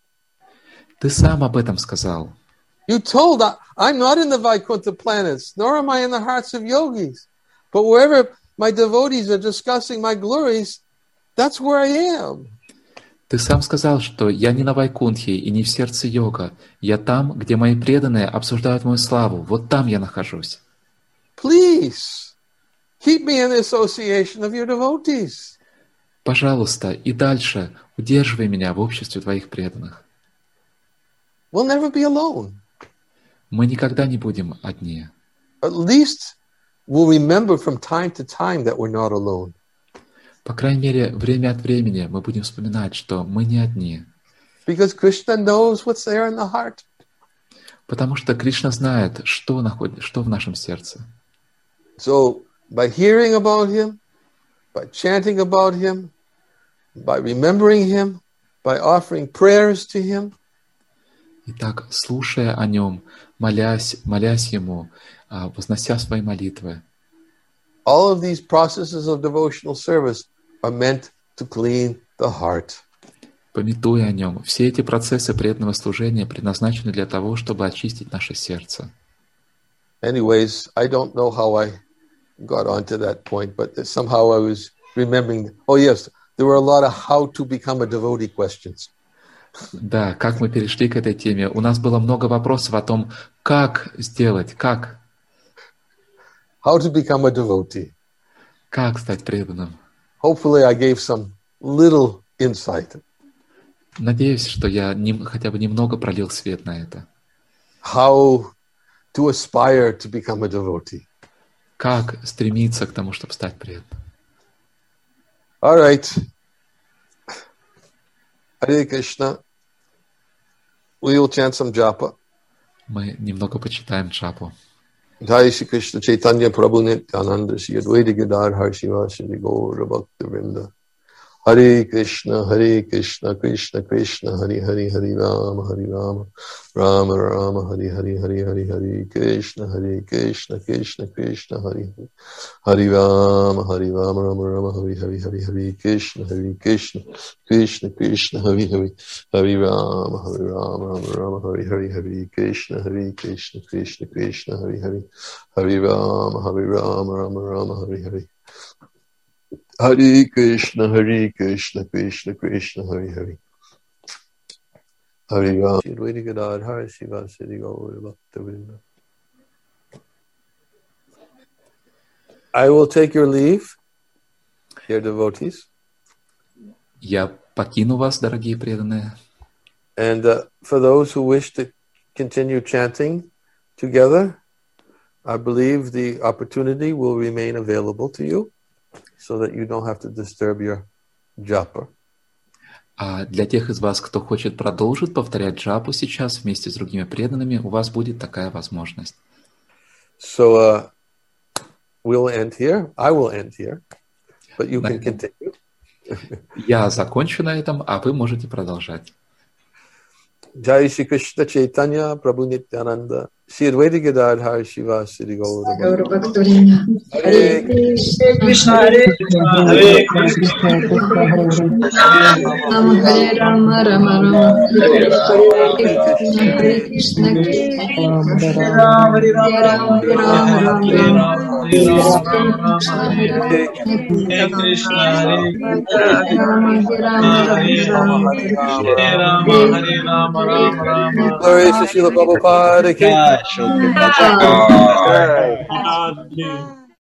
Ты сам об этом сказал. You told, I'm not in the Vaikuntha planets, nor am I in the hearts of yogis. But wherever my devotees are discussing my glories, that's where I am. Ты сам сказал, что я не на Вайкунтхе и не в сердце йога. Я там, где мои преданные обсуждают мою славу. Вот там я нахожусь. Please, keep me in the association of your devotees. Пожалуйста, и дальше удерживай меня в обществе твоих преданных. We'll never be alone. Мы никогда не будем одни. At least we'll remember from time to time that we're not alone. По крайней мере, время от времени мы будем вспоминать, что мы не одни. Because Krishna knows what's there in the heart. Потому что Кришна знает, что, находит, что в нашем сердце. So, by hearing about him, by chanting about him, by remembering him, by offering prayers to him, Итак, слушая о нем, молясь, молясь ему, вознося свои молитвы, all of these processes of devotional service are meant to clean the heart. памятуя о нем, все эти процессы преданного служения предназначены для того, чтобы очистить наше сердце. Anyways, I don't know how I got onto that point, but somehow I was remembering, oh yes, there were a lot of how to become a devotee questions. Да, как мы перешли к этой теме. У нас было много вопросов о том, как сделать, как. How to become a devotee. Как стать преданным. Hopefully I gave some little insight. Надеюсь, что я нем, хотя бы немного пролил свет на это. How to aspire to become a devotee. Как стремиться к тому, чтобы стать преданным. All right. Hare Krishna. We will chant some japa. Мы немного почитаем джапу. Jai Shri Krishna Chaitanya Prabhu Nityananda Shri Advaita Gadadhar Shivasadi Gaura Bhakta Vrinda. Hare Krishna, Hare Krishna, Krishna Krishna, Hare Hare, Hare Rama, Hare Rama, Rama Rama, Hare Hare, Hare Hare, Hare Krishna, Hare Krishna, Krishna Krishna, Hare Hare, Hare Rama, Hare Rama, Rama Rama, Hare Hare, Hare Hare Krishna, Hare Krishna, Krishna Krishna, Hare Hare, Hare Rama, Hare Rama, Rama Rama, Hare Hare, Hare Krishna, Hare Krishna, Krishna Krishna, Hare Hare, Hare Rama, Hare Rama, Rama Rama, Hare Hare. Hare Krishna, Hare Krishna, Krishna Krishna, Hare Hare. Hare Rama, Advaita Gadadhar Shivasadi Gaura Bhakta Vrinda. I will take your leave, dear devotees. Я покину вас, дорогие преданные. And uh, for those who wish to continue chanting together, I believe the opportunity will remain available to you, so that you don't have to disturb your japa. А для тех из вас, кто хочет продолжить повторять джапу сейчас вместе с другими преданными, у вас будет такая возможность. So uh, we'll end here. I will end here, but you can continue. Я закончу на этом, а вы можете продолжать. Jai Shri Krishna Chaitanya Prabhu Nityananda Shri Advaita Gadadhar Shivasadi Gaura Bhakta Vrinda. Hare Krishna, Hare Krishna, Hare Krishna, Hare Rama, Rama Rama, Hare Krishna, Hare Krishna, Hare Rama, Hare Rama, Hare Rama, Hare Krishna, Hare Rama, Hare Rama, Rama Rama. Glory to Srila Prabhupada. Jai Shri Prabhupada.